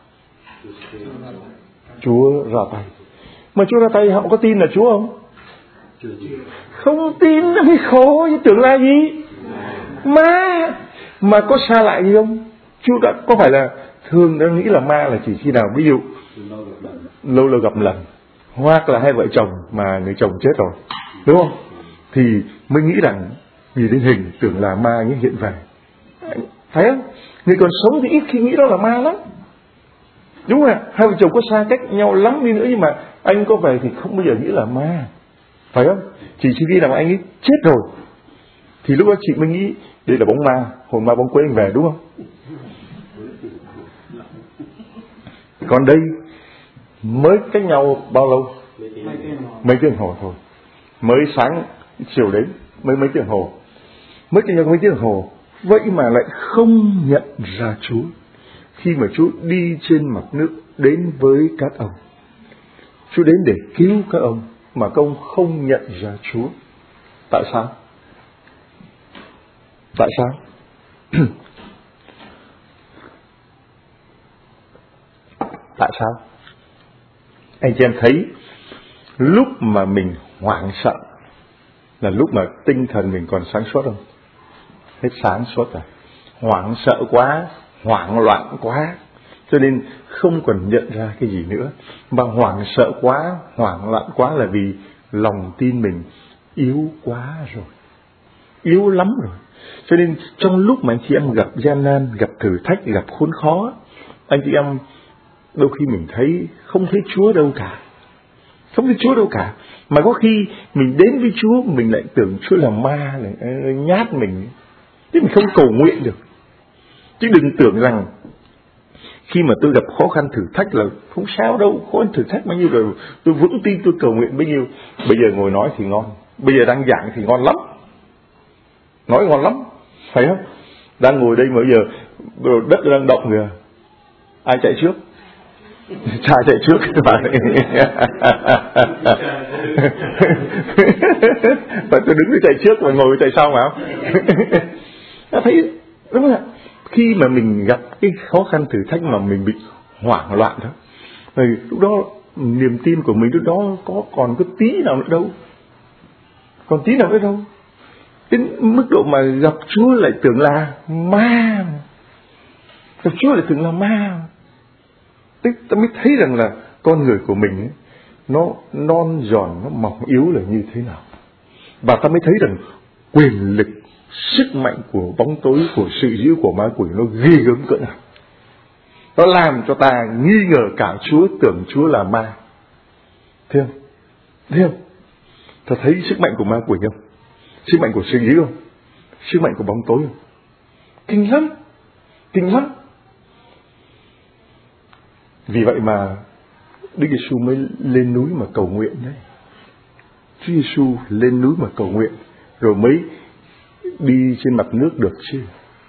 Chúa ra tay. Mà Chúa ra tay họ có tin là Chúa không? Không tin nó mới khổ, chứ tưởng là gì? Mà có xa lại gì không? Chúa đã có phải là thường đã nghĩ là ma là chỉ khi nào ví dụ lâu lâu gặp lần, hoặc là hai vợ chồng mà người chồng chết rồi, đúng không? Thì mới nghĩ rằng vì đến hình tưởng là ma như hiện về. Thấy không? Người còn sống thì ít khi nghĩ đó là ma lắm. Đúng rồi, hai vợ chồng có xa cách nhau lắm đi nữa nhưng mà anh có về thì không bao giờ nghĩ là ma. Phải không? Chỉ khi nào anh ấy chết rồi thì lúc đó chị mới nghĩ đây là bóng ma, hồn ma bóng quế anh về, đúng không? Còn đây mới cách nhau bao lâu? Mấy tiếng hồ thôi. Mới sáng chiều đến mấy tiếng hồ. Mới cách nhau mấy tiếng hồ. Vậy mà lại không nhận ra Chúa. Khi mà Chúa đi trên mặt nước đến với các ông, Chúa đến để cứu các ông, mà các ông không nhận ra Chúa. Tại sao? Tại sao? Tại sao? Anh chị em thấy lúc mà mình hoảng sợ là lúc mà tinh thần mình còn sáng suốt không? Hết sáng suốt rồi. Hoảng sợ quá, hoảng loạn quá, cho nên không còn nhận ra cái gì nữa. Mà hoảng sợ quá, hoảng loạn quá là vì lòng tin mình yếu quá rồi, yếu lắm rồi. Cho nên trong lúc mà anh chị em gặp gian nan, gặp thử thách, gặp khốn khó, anh chị em đôi khi mình thấy không thấy Chúa đâu cả. Không thấy Chúa đâu cả. Mà có khi mình đến với Chúa, mình lại tưởng Chúa là ma, nhát mình, chứ mình không cầu nguyện được. Chứ đừng tưởng rằng khi mà tôi gặp khó khăn thử thách là không sao đâu, khó khăn thử thách bao nhiêu rồi tôi vững tin tôi cầu nguyện bấy nhiêu. Bây giờ ngồi nói thì ngon, bây giờ đang giảng thì ngon lắm, nói ngon lắm, phải không? Đang ngồi đây mà bây giờ đất đang động kìa, ai chạy trước? Cha chạy trước các bạn. Và tôi đứng chạy trước và ngồi chạy sau mà không? Thấy đúng không ạ? Khi mà mình gặp cái khó khăn thử thách mà mình bị hoảng loạn đó, thì lúc đó niềm tin của mình lúc đó còn có tí nào nữa đâu, còn tí nào nữa đâu. Đến mức độ mà gặp Chúa lại tưởng là ma, gặp Chúa lại tưởng là ma. Tức ta mới thấy rằng là con người của mình ấy, nó non giòn, nó mỏng yếu là như thế nào. Và ta mới thấy rằng quyền lực, sức mạnh của bóng tối, của sự dữ của ma quỷ nó ghê gớm cỡ nào. Nó làm cho ta nghi ngờ cả Chúa, tưởng Chúa là ma. Thấy không? Thấy không? Ta thấy sức mạnh của ma quỷ không? Sức mạnh của sự dữ không? Sức mạnh của bóng tối không? Kinh lắm, kinh lắm. Vì vậy mà Đức Giêsu mới lên núi mà cầu nguyện đấy. Chúa Giêsu lên núi mà cầu nguyện rồi mới đi trên mặt nước được chứ.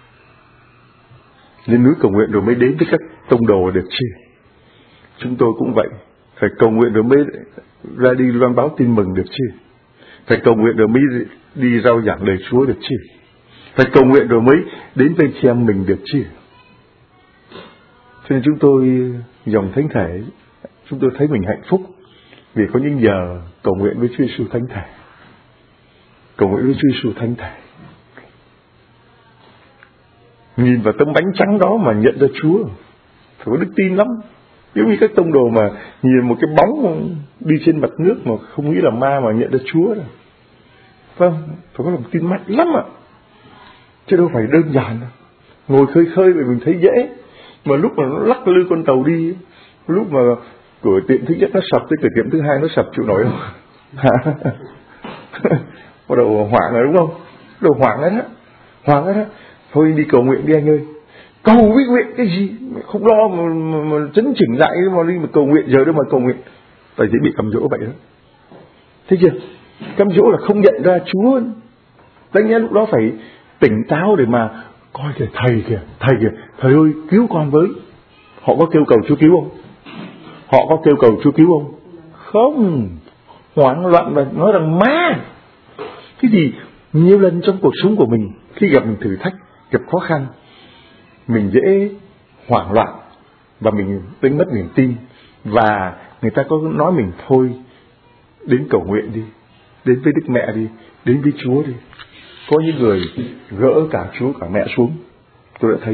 Lên núi cầu nguyện rồi mới đến với các tông đồ được chứ. Chúng tôi cũng vậy, phải cầu nguyện rồi mới ra đi loan báo tin mừng được chứ. Phải cầu nguyện rồi mới đi rao giảng lời Chúa được chứ. Phải cầu nguyện rồi mới đến với chị em mình được chứ. Cho nên chúng tôi, dòng thánh thể, chúng tôi thấy mình hạnh phúc vì có những giờ cầu nguyện với Chúa Giêsu thánh thể. Cầu nguyện với Chúa Giêsu thánh thể. Nhìn vào tấm bánh trắng đó mà nhận ra Chúa, phải có đức tin lắm. Giống như các tông đồ mà nhìn một cái bóng đi trên mặt nước mà không nghĩ là ma mà nhận ra Chúa rồi. Vâng, phải có lòng tin mạnh lắm ạ. Chứ đâu phải đơn giản. Ngồi khơi khơi vì mình thấy dễ, mà lúc mà nó lắc lư con tàu đi, lúc mà cửa tiệm thứ nhất nó sập tới cửa tiệm thứ hai nó sập chịu nổi không? Bắt đầu hoảng rồi đúng không? Bắt đầu hoảng hết á, hoảng hết á. Thôi đi cầu nguyện đi anh ơi. Cầu với nguyện cái gì? Không lo mà chấn chỉnh lại mà đi mà cầu nguyện, giờ đâu mà cầu nguyện. Tại vì bị cám dỗ vậy đó. Thấy chưa? Cám dỗ là không nhận ra Chúa. Tất nhiên lúc đó phải tỉnh táo để mà coi kìa, thầy thầy ơi cứu con với. Họ có kêu cầu Chúa cứu không? Họ có kêu cầu Chúa cứu không? Không. Hoảng loạn và nói rằng ma. Thế thì nhiều lần trong cuộc sống của mình, khi gặp thử thách, gặp khó khăn, mình dễ hoảng loạn và mình đánh mất niềm tin. Và người ta có nói mình thôi, đến cầu nguyện đi, đến với Đức Mẹ đi, đến với Chúa đi. Có những người gỡ cả Chúa cả mẹ xuống, tôi đã thấy.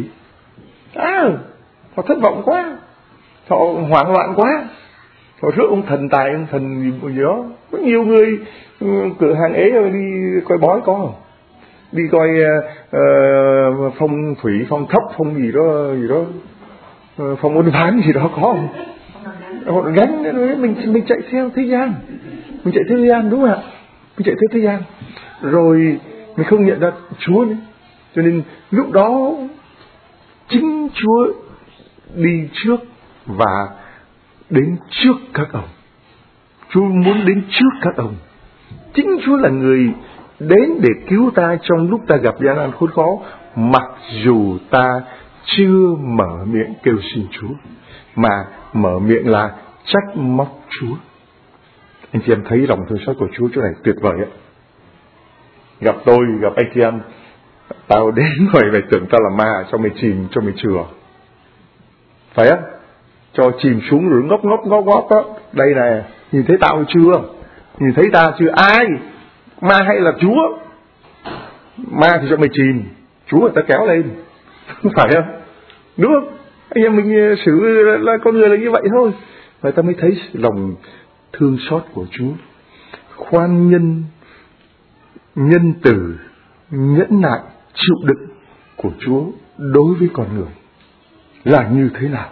Họ thất vọng quá, họ hoảng loạn quá, họ rước ông thần tài, ông thần gì đó. Có nhiều người cửa hàng ế rồi đi coi bói có, đi coi phong thủy, phong thấp, phong gì đó, phong ôn phán gì đó có không? Họ gánh mình chạy theo thế gian, mình chạy theo thế gian đúng không ạ? Mình chạy theo thế gian, rồi mình không nhận ra Chúa nữa. Cho nên lúc đó chính Chúa đi trước và đến trước các ông. Chúa muốn đến trước các ông. Chính Chúa là người đến để cứu ta trong lúc ta gặp gian nan khốn khó, mặc dù ta chưa mở miệng kêu xin Chúa, mà mở miệng là trách móc Chúa. Anh chị em thấy lòng thương xót của Chúa chỗ này tuyệt vời ạ. Gặp tôi, gặp anh chị em, tao đến rồi mày tưởng tao là ma, cho mày chìm, cho mày chừa. Phải á? Cho chìm xuống rồi ngóc á. Đây này, nhìn thấy tao chưa? Nhìn thấy ta chưa? Ai? Ma hay là Chúa? Ma thì cho mày chìm, Chúa ta kéo lên. Phải không? Đúng không? Anh em mình xử là con người là như vậy thôi. Và ta mới thấy lòng thương xót của Chúa, khoan nhân, nhân từ, nhẫn nại, chịu đựng của Chúa đối với con người là như thế nào.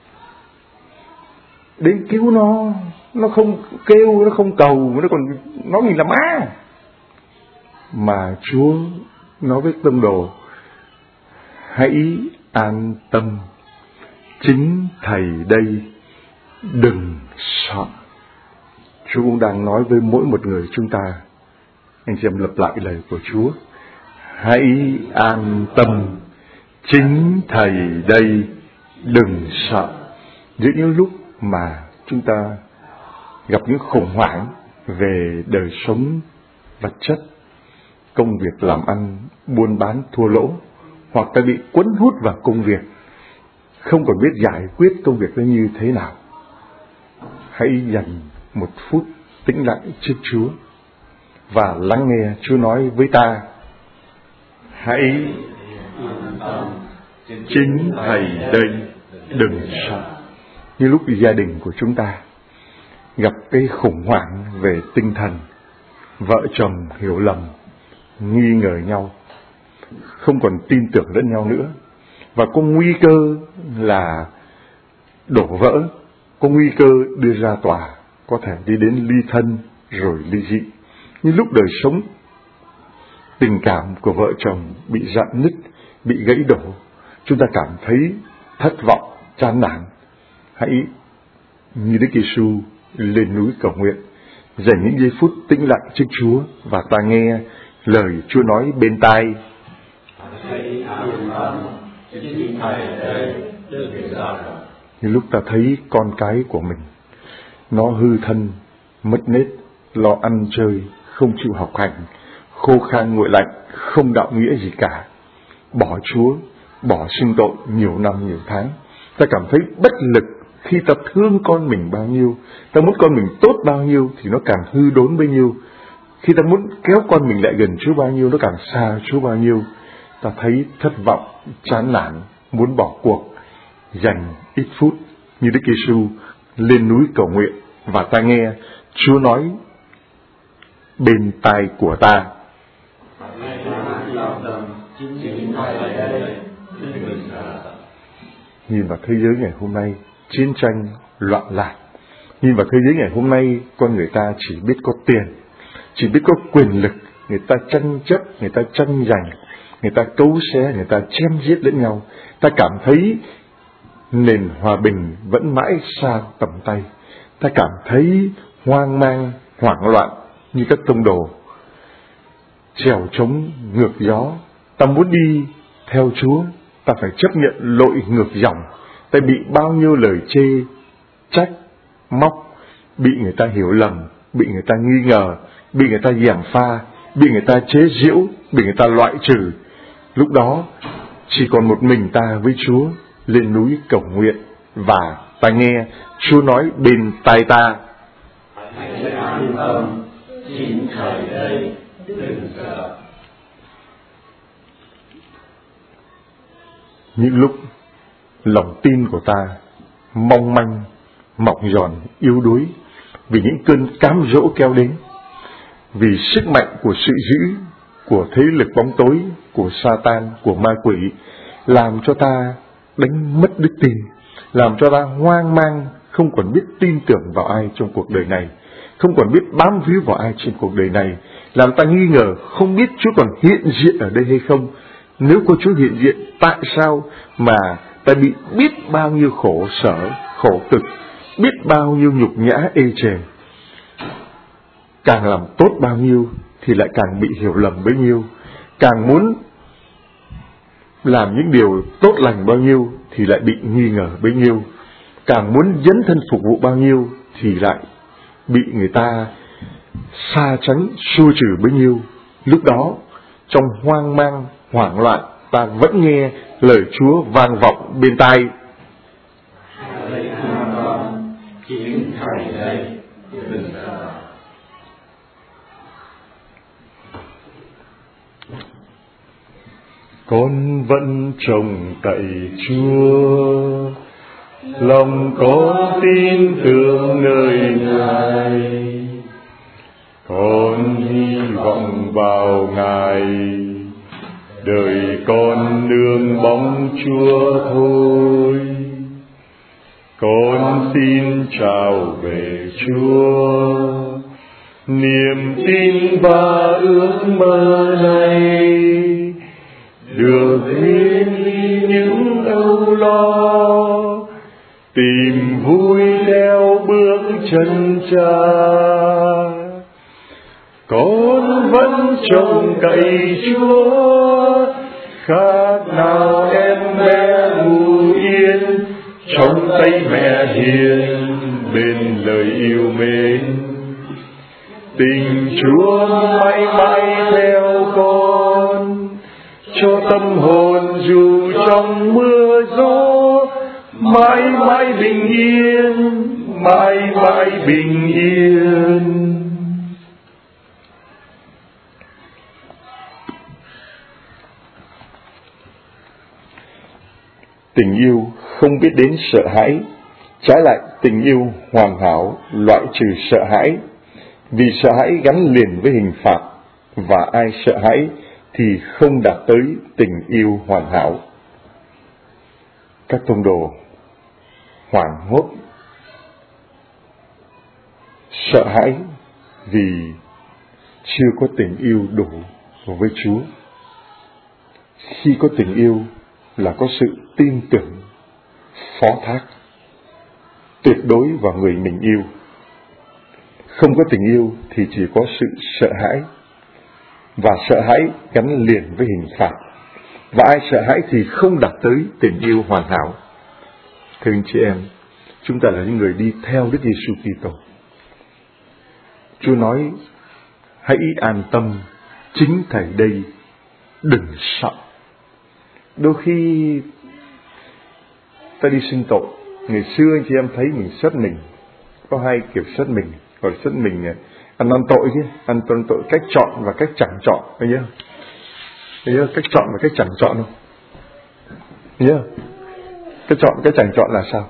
Đến cứu nó không kêu, nó không cầu, nó còn nói mình là ma. Mà Chúa nói với tông đồ, hãy an tâm, chính Thầy đây, đừng sợ. Chúa cũng đang nói với mỗi một người chúng ta. Anh chị em lặp lại lời của Chúa, hãy an tâm, chính Thầy đây, đừng sợ. Giữa những lúc mà chúng ta gặp những khủng hoảng về đời sống vật chất, công việc làm ăn, buôn bán thua lỗ, hoặc ta bị cuốn hút vào công việc, không còn biết giải quyết công việc đó như thế nào, hãy dành một phút tĩnh lặng trước Chúa và lắng nghe Chúa nói với ta, hãy chính Thầy đây, đừng sợ. Như lúc gia đình của chúng ta gặp cái khủng hoảng về tinh thần, vợ chồng hiểu lầm, nghi ngờ nhau, không còn tin tưởng lẫn nhau nữa, và có nguy cơ là đổ vỡ, có nguy cơ đưa ra tòa, có thể đi đến ly thân rồi ly dị. Như lúc đời sống tình cảm của vợ chồng bị rạn nứt, bị gãy đổ, chúng ta cảm thấy thất vọng, chán nản, hãy như Đức Giêsu lên núi cầu nguyện, dành những giây phút tĩnh lặng trước Chúa và ta nghe lời Chúa nói bên tai. Như lúc ta thấy con cái của mình nó hư thân, mất nết, lo ăn chơi, không chịu học hành, khô khan nguội lạnh, không đạo nghĩa gì cả, bỏ Chúa, bỏ xưng tội nhiều năm nhiều tháng, ta cảm thấy bất lực. Khi ta thương con mình bao nhiêu, ta muốn con mình tốt bao nhiêu thì nó càng hư đốn bấy nhiêu. Khi ta muốn kéo con mình lại gần Chúa bao nhiêu, nó càng xa Chúa bao nhiêu. Ta thấy thất vọng, chán nản, muốn bỏ cuộc. Dành ít phút như Đức Giêsu lên núi cầu nguyện và ta nghe Chúa nói bên tai của ta. Nhìn vào thế giới ngày hôm nay, chiến tranh, loạn lạc. Nhìn vào thế giới ngày hôm nay, con người ta chỉ biết có tiền, chỉ biết có quyền lực, người ta tranh chấp, người ta tranh giành, người ta cấu xé, người ta chém giết lẫn nhau. Ta cảm thấy nền hòa bình vẫn mãi xa tầm tay. Ta cảm thấy hoang mang, hoảng loạn như các tông đồ trèo trống ngược gió. Ta muốn đi theo Chúa, ta phải chấp nhận lội ngược dòng. Ta bị bao nhiêu lời chê, trách, móc, bị người ta hiểu lầm, bị người ta nghi ngờ, bị người ta gièm pha, bị người ta chế giễu, bị người ta loại trừ. Lúc đó chỉ còn một mình ta với Chúa lên núi cầu nguyện và ta nghe Chúa nói bên tai ta. Hãy an tâm, chính Thầy đây, đừng sợ. Những lúc lòng tin của ta mong manh, mỏng giòn, yếu đuối vì những cơn cám dỗ kéo đến, vì sức mạnh của sự dữ, của thế lực bóng tối, của Sa-tan, của ma quỷ, làm cho ta đánh mất đức tin, làm cho ta hoang mang, không còn biết tin tưởng vào ai trong cuộc đời này, không còn biết bám víu vào ai trên cuộc đời này, làm ta nghi ngờ, không biết Chúa còn hiện diện ở đây hay không. Nếu có Chúa hiện diện, tại sao mà ta bị biết bao nhiêu khổ sở, khổ cực, biết bao nhiêu nhục nhã ê chề. Càng làm tốt bao nhiêu thì lại càng bị hiểu lầm bấy nhiêu, càng muốn làm những điều tốt lành bao nhiêu thì lại bị nghi ngờ bấy nhiêu, càng muốn dấn thân phục vụ bao nhiêu thì lại bị người ta xa tránh, xua trừ bấy nhiêu. Lúc đó, trong hoang mang, hoảng loạn, ta vẫn nghe lời Chúa vang vọng bên tai. Hãy an tâm, chính Thầy đây, đừng sợ. Con vẫn trông cậy Chúa, lòng có tin tưởng nơi Ngài. Con hy vọng vào Ngài, đời con nương bóng Chúa thôi. Con xin trao về Chúa niềm tin và ước mơ này, được hiên ly những âu lo, tìm vui theo bước chân Cha. Con vẫn trông cậy Chúa, khác nào em bé ngủ yên trong tay mẹ hiền bên lời yêu mến. Tình Chúa mãi mãi theo con, cho tâm hồn dù trong mưa gió, mãi mãi bình yên, mãi mãi bình yên. Tình yêu không biết đến sợ hãi, trái lại tình yêu hoàn hảo loại trừ sợ hãi, vì sợ hãi gắn liền với hình phạt, và ai sợ hãi thì không đạt tới tình yêu hoàn hảo. Các tông đồ hoảng hốt, sợ hãi vì chưa có tình yêu đủ với Chúa, Khi có tình yêu là có sự tin tưởng, phó thác tuyệt đối vào người mình yêu. Không có tình yêu thì chỉ có sự sợ hãi, và sợ hãi gắn liền với hình phạt. Và ai sợ hãi thì không đạt tới tình yêu hoàn hảo. Thưa anh chị em, chúng ta là những người đi theo Đức Giêsu Kitô. Chúa nói, hãy an tâm, chính Thầy đây, đừng sợ. Đôi khi ta đi xưng tội, ngày xưa anh chị em thấy mình sất mình, có hai kiểu sất mình, gọi là sất mình ăn tội chứ, ăn tội cách chọn và cách chẳng chọn, anh nhớ không? Anh nhớ cách chọn và cách chẳng chọn không? Anh nhớ không? Cách chọn và cách chẳng chọn là sao?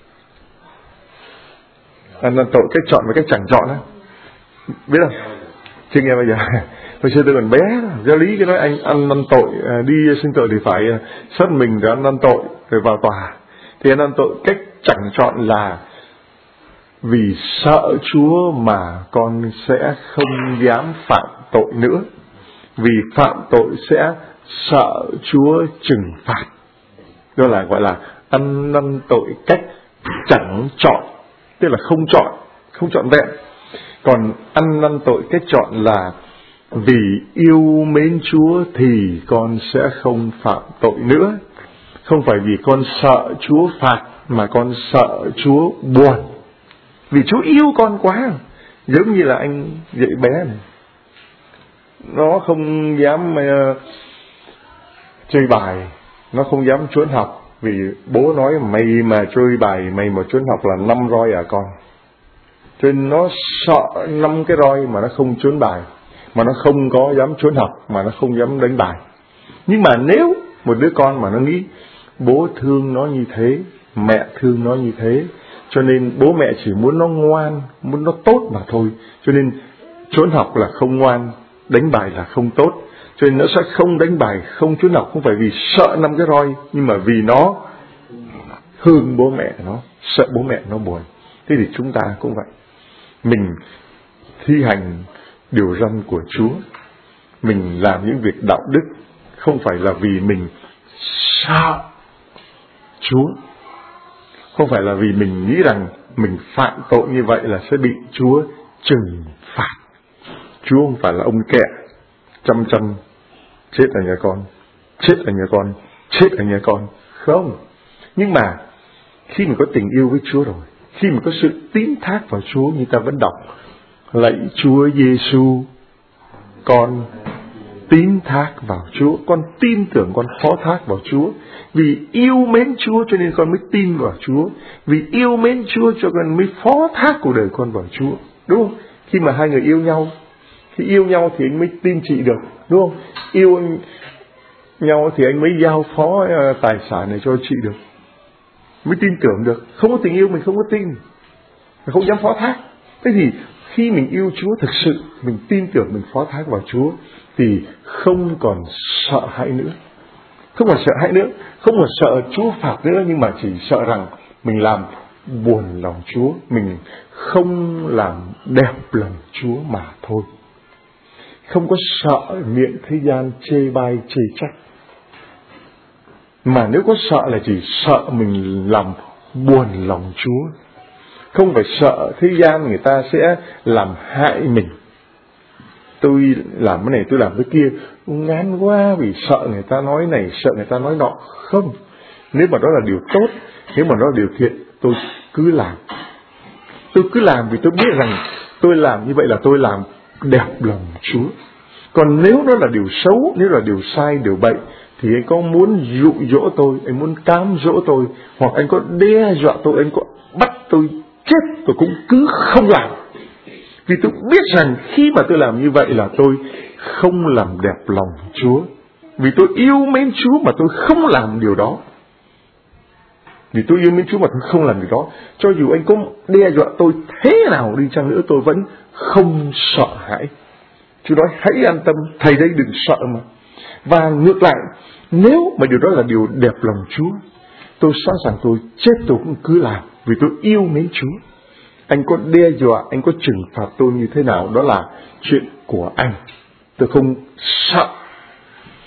Ăn tội cách chọn và cách chẳng chọn á, biết không? Chưa nghe bao giờ. Hồi xưa tôi còn bé, giáo lý cái nói anh ăn năn tội, đi xưng tội thì phải sất mình rồi ăn tội rồi vào tòa. Thì ăn tội cách chẳng chọn là vì sợ Chúa mà con sẽ không dám phạm tội nữa, vì phạm tội sẽ sợ Chúa trừng phạt. Đó là gọi là ăn năn tội cách chẳng chọn, tức là không chọn vẹn. Còn ăn năn tội cách chọn là vì yêu mến Chúa thì con sẽ không phạm tội nữa. Không phải vì con sợ Chúa phạt, mà con sợ Chúa buồn. Vì Chúa yêu con quá. Giống như là anh dạy bé này, nó không dám chơi bài, nó không dám trốn học, vì bố nói mày mà chơi bài, mày mà trốn học là 5 roi à con. Cho nên nó sợ 5 cái roi mà nó không trốn bài, mà nó không có dám trốn học, mà nó không dám đánh bài. Nhưng mà nếu một đứa con mà nó nghĩ bố thương nó như thế, mẹ thương nó như thế, cho nên bố mẹ chỉ muốn nó ngoan, muốn nó tốt mà thôi, cho nên trốn học là không ngoan, đánh bài là không tốt, cho nên nó sẽ không đánh bài, không trốn học, không phải vì sợ 5 cái roi, nhưng mà vì nó thương bố mẹ nó, sợ bố mẹ nó buồn. Thế thì chúng ta cũng vậy. Mình thi hành điều răn của Chúa, mình làm những việc đạo đức không phải là vì mình sợ Chúa, không phải là vì mình nghĩ rằng mình phạm tội như vậy là sẽ bị Chúa trừng phạt. Chúa không phải là ông kẹ chăm chết ở nhà con, chết ở nhà con, chết ở nhà con. Không. Nhưng mà khi mình có tình yêu với Chúa rồi, khi mình có sự tín thác vào Chúa, như ta vẫn đọc, lạy Chúa Giêsu, con tín thác vào Chúa, con tin tưởng, con phó thác vào Chúa. Vì yêu mến Chúa cho nên con mới tin vào Chúa, vì yêu mến Chúa cho con mới phó thác cuộc đời con vào Chúa, đúng không? Khi mà hai người yêu nhau, khi yêu nhau thì anh mới tin chị được, đúng không? Yêu nhau thì anh mới giao phó tài sản này cho chị được, mới tin tưởng được. Không có tình yêu mình không có tin, mình không dám phó thác. Thế thì khi mình yêu Chúa thực sự, mình tin tưởng, mình phó thác vào Chúa, thì không còn sợ hãi nữa. Không còn sợ hãi nữa, không còn sợ Chúa phạt nữa, nhưng mà chỉ sợ rằng mình làm buồn lòng Chúa, mình không làm đẹp lòng Chúa mà thôi. Không có sợ miệng thế gian chê bai chê trách, mà nếu có sợ là chỉ sợ mình làm buồn lòng Chúa. Không phải sợ thế gian người ta sẽ làm hại mình, tôi làm cái này, tôi làm cái kia, ngán quá vì sợ người ta nói này, sợ người ta nói nọ. Không. Nếu mà đó là điều tốt, nếu mà đó là điều thiện, tôi cứ làm. Tôi cứ làm vì tôi biết rằng tôi làm như vậy là tôi làm đẹp lòng Chúa. Còn nếu đó là điều xấu, nếu là điều sai, điều bậy, thì anh có muốn dụ dỗ tôi, anh muốn cám dỗ tôi, hoặc anh có đe dọa tôi, anh có bắt tôi chết, tôi cũng cứ không làm. Vì tôi biết rằng khi mà tôi làm như vậy là tôi không làm đẹp lòng Chúa. Vì tôi yêu mến Chúa mà tôi không làm điều đó. Vì tôi yêu mến Chúa mà tôi không làm điều đó, cho dù anh có đe dọa tôi thế nào đi chăng nữa, tôi vẫn không sợ hãi. Chúa nói hãy an tâm, Thầy đây đừng sợ mà. Và ngược lại, nếu mà điều đó là điều đẹp lòng Chúa, tôi sẵn sàng tôi chết tôi cũng cứ làm, vì tôi yêu mến Chúa. Anh có đe dọa, anh có trừng phạt tôi như thế nào, đó là chuyện của anh. Tôi không sợ.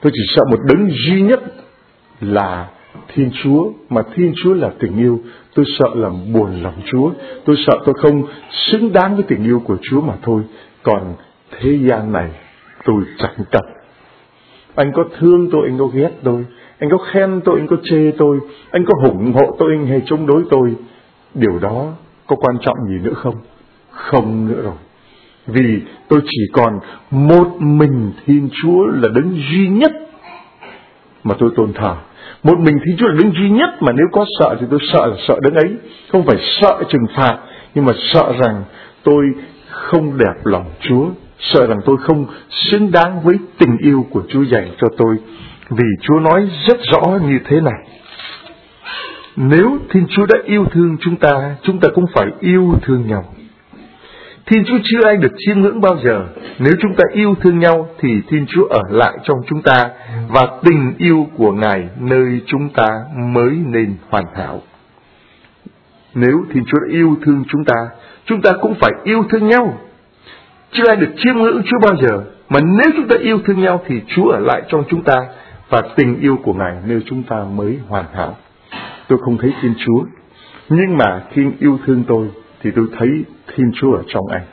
Tôi chỉ sợ một đấng duy nhất là Thiên Chúa, mà Thiên Chúa là tình yêu. Tôi sợ làm buồn lòng Chúa. Tôi sợ tôi không xứng đáng với tình yêu của Chúa mà thôi. Còn thế gian này tôi chẳng cần. Anh có thương tôi, anh có ghét tôi, anh có khen tôi, anh có chê tôi, anh có ủng hộ tôi, anh hay chống đối tôi, điều đó có quan trọng gì nữa không? Không nữa rồi. Vì tôi chỉ còn một mình Thiên Chúa là đấng duy nhất mà tôi tôn thờ. Một mình Thiên Chúa là đấng duy nhất mà nếu có sợ thì tôi sợ là sợ đấng ấy. Không phải sợ trừng phạt, nhưng mà sợ rằng tôi không đẹp lòng Chúa, sợ rằng tôi không xứng đáng với tình yêu của Chúa dành cho tôi. Vì Chúa nói rất rõ như thế này: nếu Thiên Chúa đã yêu thương chúng ta cũng phải yêu thương nhau. Thiên Chúa chưa ai được chiêm ngưỡng bao giờ. Nếu chúng ta yêu thương nhau thì Thiên Chúa ở lại trong chúng ta, và tình yêu của Ngài nơi chúng ta mới nên hoàn hảo. Nếu Thiên Chúa đã yêu thương chúng ta cũng phải yêu thương nhau. Chưa ai được chiêm ngưỡng Chúa bao giờ, mà nếu chúng ta yêu thương nhau thì Chúa ở lại trong chúng ta, và tình yêu của Ngài nơi chúng ta mới hoàn hảo. Tôi không thấy Thiên Chúa, nhưng mà khi yêu thương tôi thì tôi thấy Thiên Chúa ở trong anh.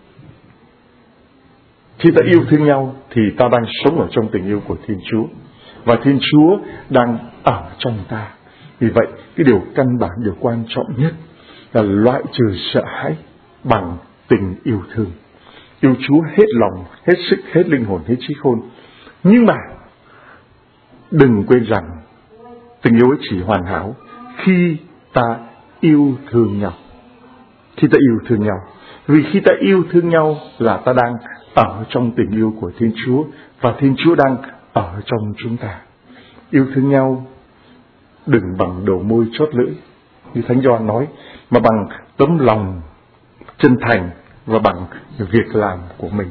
Khi ta yêu thương nhau thì ta đang sống ở trong tình yêu của Thiên Chúa, và Thiên Chúa đang ở trong ta. Vì vậy, cái điều căn bản, điều quan trọng nhất là loại trừ sợ hãi bằng tình yêu thương. Yêu Chúa hết lòng, hết sức, hết linh hồn, hết trí khôn. Nhưng mà đừng quên rằng tình yêu ấy chỉ hoàn hảo khi ta yêu thương nhau. Khi ta yêu thương nhau. Vì khi ta yêu thương nhau là ta đang ở trong tình yêu của Thiên Chúa, và Thiên Chúa đang ở trong chúng ta. Yêu thương nhau đừng bằng đầu môi chót lưỡi như Thánh Gioan nói, mà bằng tấm lòng chân thành và bằng việc làm của mình.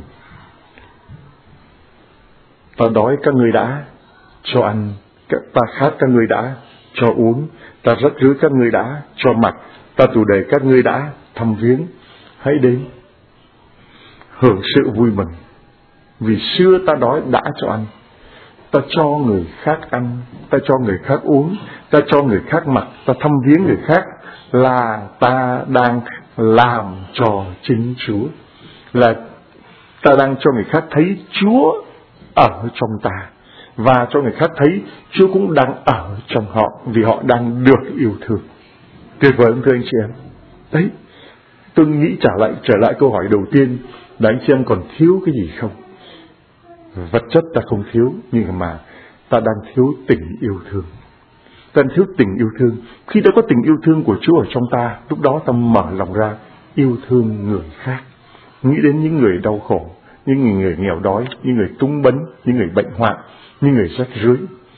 Ta đói các ngươi đã cho ăn, ta khát các ngươi đã cho uống, ta rách rưới các ngươi đã cho mặc, ta tù đầy các ngươi đã thăm viếng. Hãy đến hưởng sự vui mừng, vì xưa ta đói đã cho ăn, ta cho người khác ăn, ta cho người khác uống, ta cho người khác mặc, ta thăm viếng người khác, là ta đang làm cho chính Chúa, là ta đang cho người khác thấy Chúa ở trong ta, và cho người khác thấy Chúa cũng đang ở trong họ, vì họ đang được yêu thương. Tuyệt vời không thưa anh chị em? Đấy, tôi nghĩ trở lại câu hỏi đầu tiên là anh chị em còn thiếu cái gì không? Vật chất ta không thiếu, nhưng mà ta đang thiếu tình yêu thương. Ta đang thiếu tình yêu thương. Khi ta có tình yêu thương của Chúa ở trong ta, lúc đó ta mở lòng ra yêu thương người khác. Nghĩ đến những người đau khổ, những người nghèo đói, những người túng bấn, những người bệnh hoạn, những người rách rưới.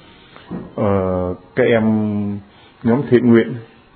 Các em nhóm thiện nguyện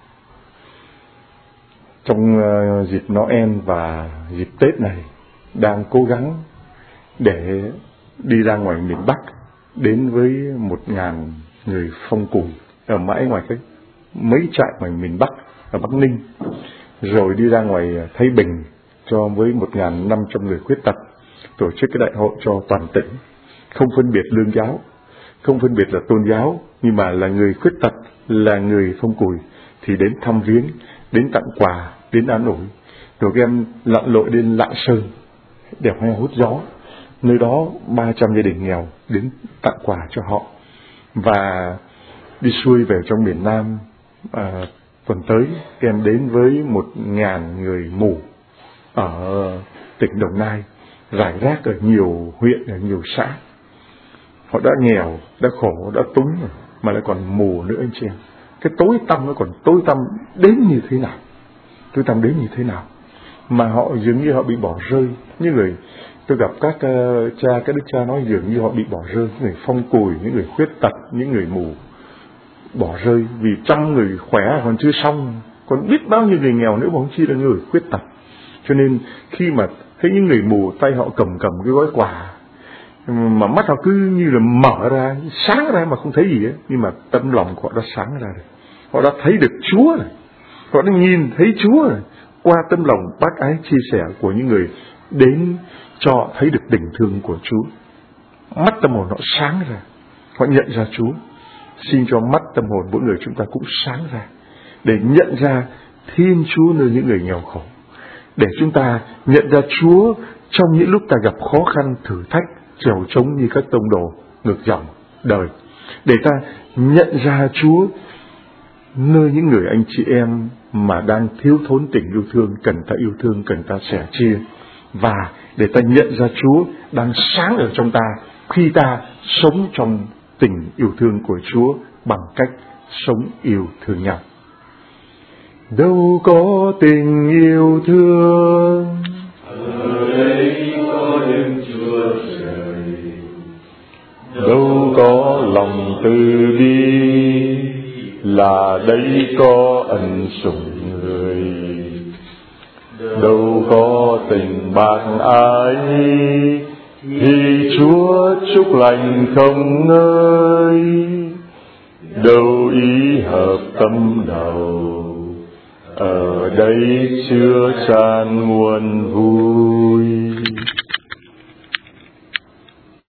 trong dịp Noel và dịp Tết này đang cố gắng để đi ra ngoài miền Bắc, đến với 1.000 người phong cùng ở mãi ngoài cái mấy trại ngoài miền Bắc ở Bắc Ninh, rồi đi ra ngoài Thái Bình cho với 1.500 người khuyết tật, tổ chức cái đại hội cho toàn tỉnh, không phân biệt lương giáo, không phân biệt là tôn giáo, nhưng mà là người khuyết tật, là người phong cùi thì đến thăm viếng, đến tặng quà, đến an ủi. Rồi các em lặn lội đến Lạng Sơn, đèo Hoa Hút Gió, nơi đó 300 gia đình nghèo đến tặng quà cho họ. Và đi xuôi về trong miền Nam, tuần tới các em đến với 1.000 người mù ở tỉnh Đồng Nai, rải rác ở nhiều huyện, ở nhiều xã. Họ đã nghèo, đã khổ, đã túng rồi, mà lại còn mù nữa anh chị em. Cái tối tăm nó còn tối tăm đến như thế nào? Tối tăm đến như thế nào? Mà họ dường như họ bị bỏ rơi. Như người tôi gặp các đức cha nói dường như họ bị bỏ rơi, những người phong cùi, những người khuyết tật, những người mù bỏ rơi, vì 100 người khỏe còn chưa xong, còn biết bao nhiêu người nghèo nữa mà không chi là người khuyết tật. Cho nên khi mà thấy những người mù tay họ cầm cái gói quà, mà mắt họ cứ như là mở ra, sáng ra mà không thấy gì ấy, nhưng mà tâm lòng của họ đã sáng ra rồi. Họ đã thấy được Chúa rồi, họ đã nhìn thấy Chúa rồi, qua tâm lòng bác ái chia sẻ của những người đến cho thấy được tình thương của Chúa. Mắt tâm hồn họ sáng ra, họ nhận ra Chúa. Xin cho mắt tâm hồn mỗi người chúng ta cũng sáng ra để nhận ra Thiên Chúa nơi những người nghèo khổ, để chúng ta nhận ra Chúa trong những lúc ta gặp khó khăn, thử thách, trèo trống như các tông đồ ngược dòng đời, để ta nhận ra Chúa nơi những người anh chị em mà đang thiếu thốn tình yêu thương, cần ta yêu thương, cần ta sẻ chia, và để ta nhận ra Chúa đang sáng ở trong ta khi ta sống trong tình yêu thương của Chúa bằng cách sống yêu thương nhau. Đâu có tình yêu thương, ở đây có Đức Chúa Trời. Đâu có lòng từ bi, là đây có ân sủng người. Đâu có tình bác ái, thì Chúa chúc lành không ngơi. Đâu ý hợp tâm đầu, ở đây chứa chan muôn vui.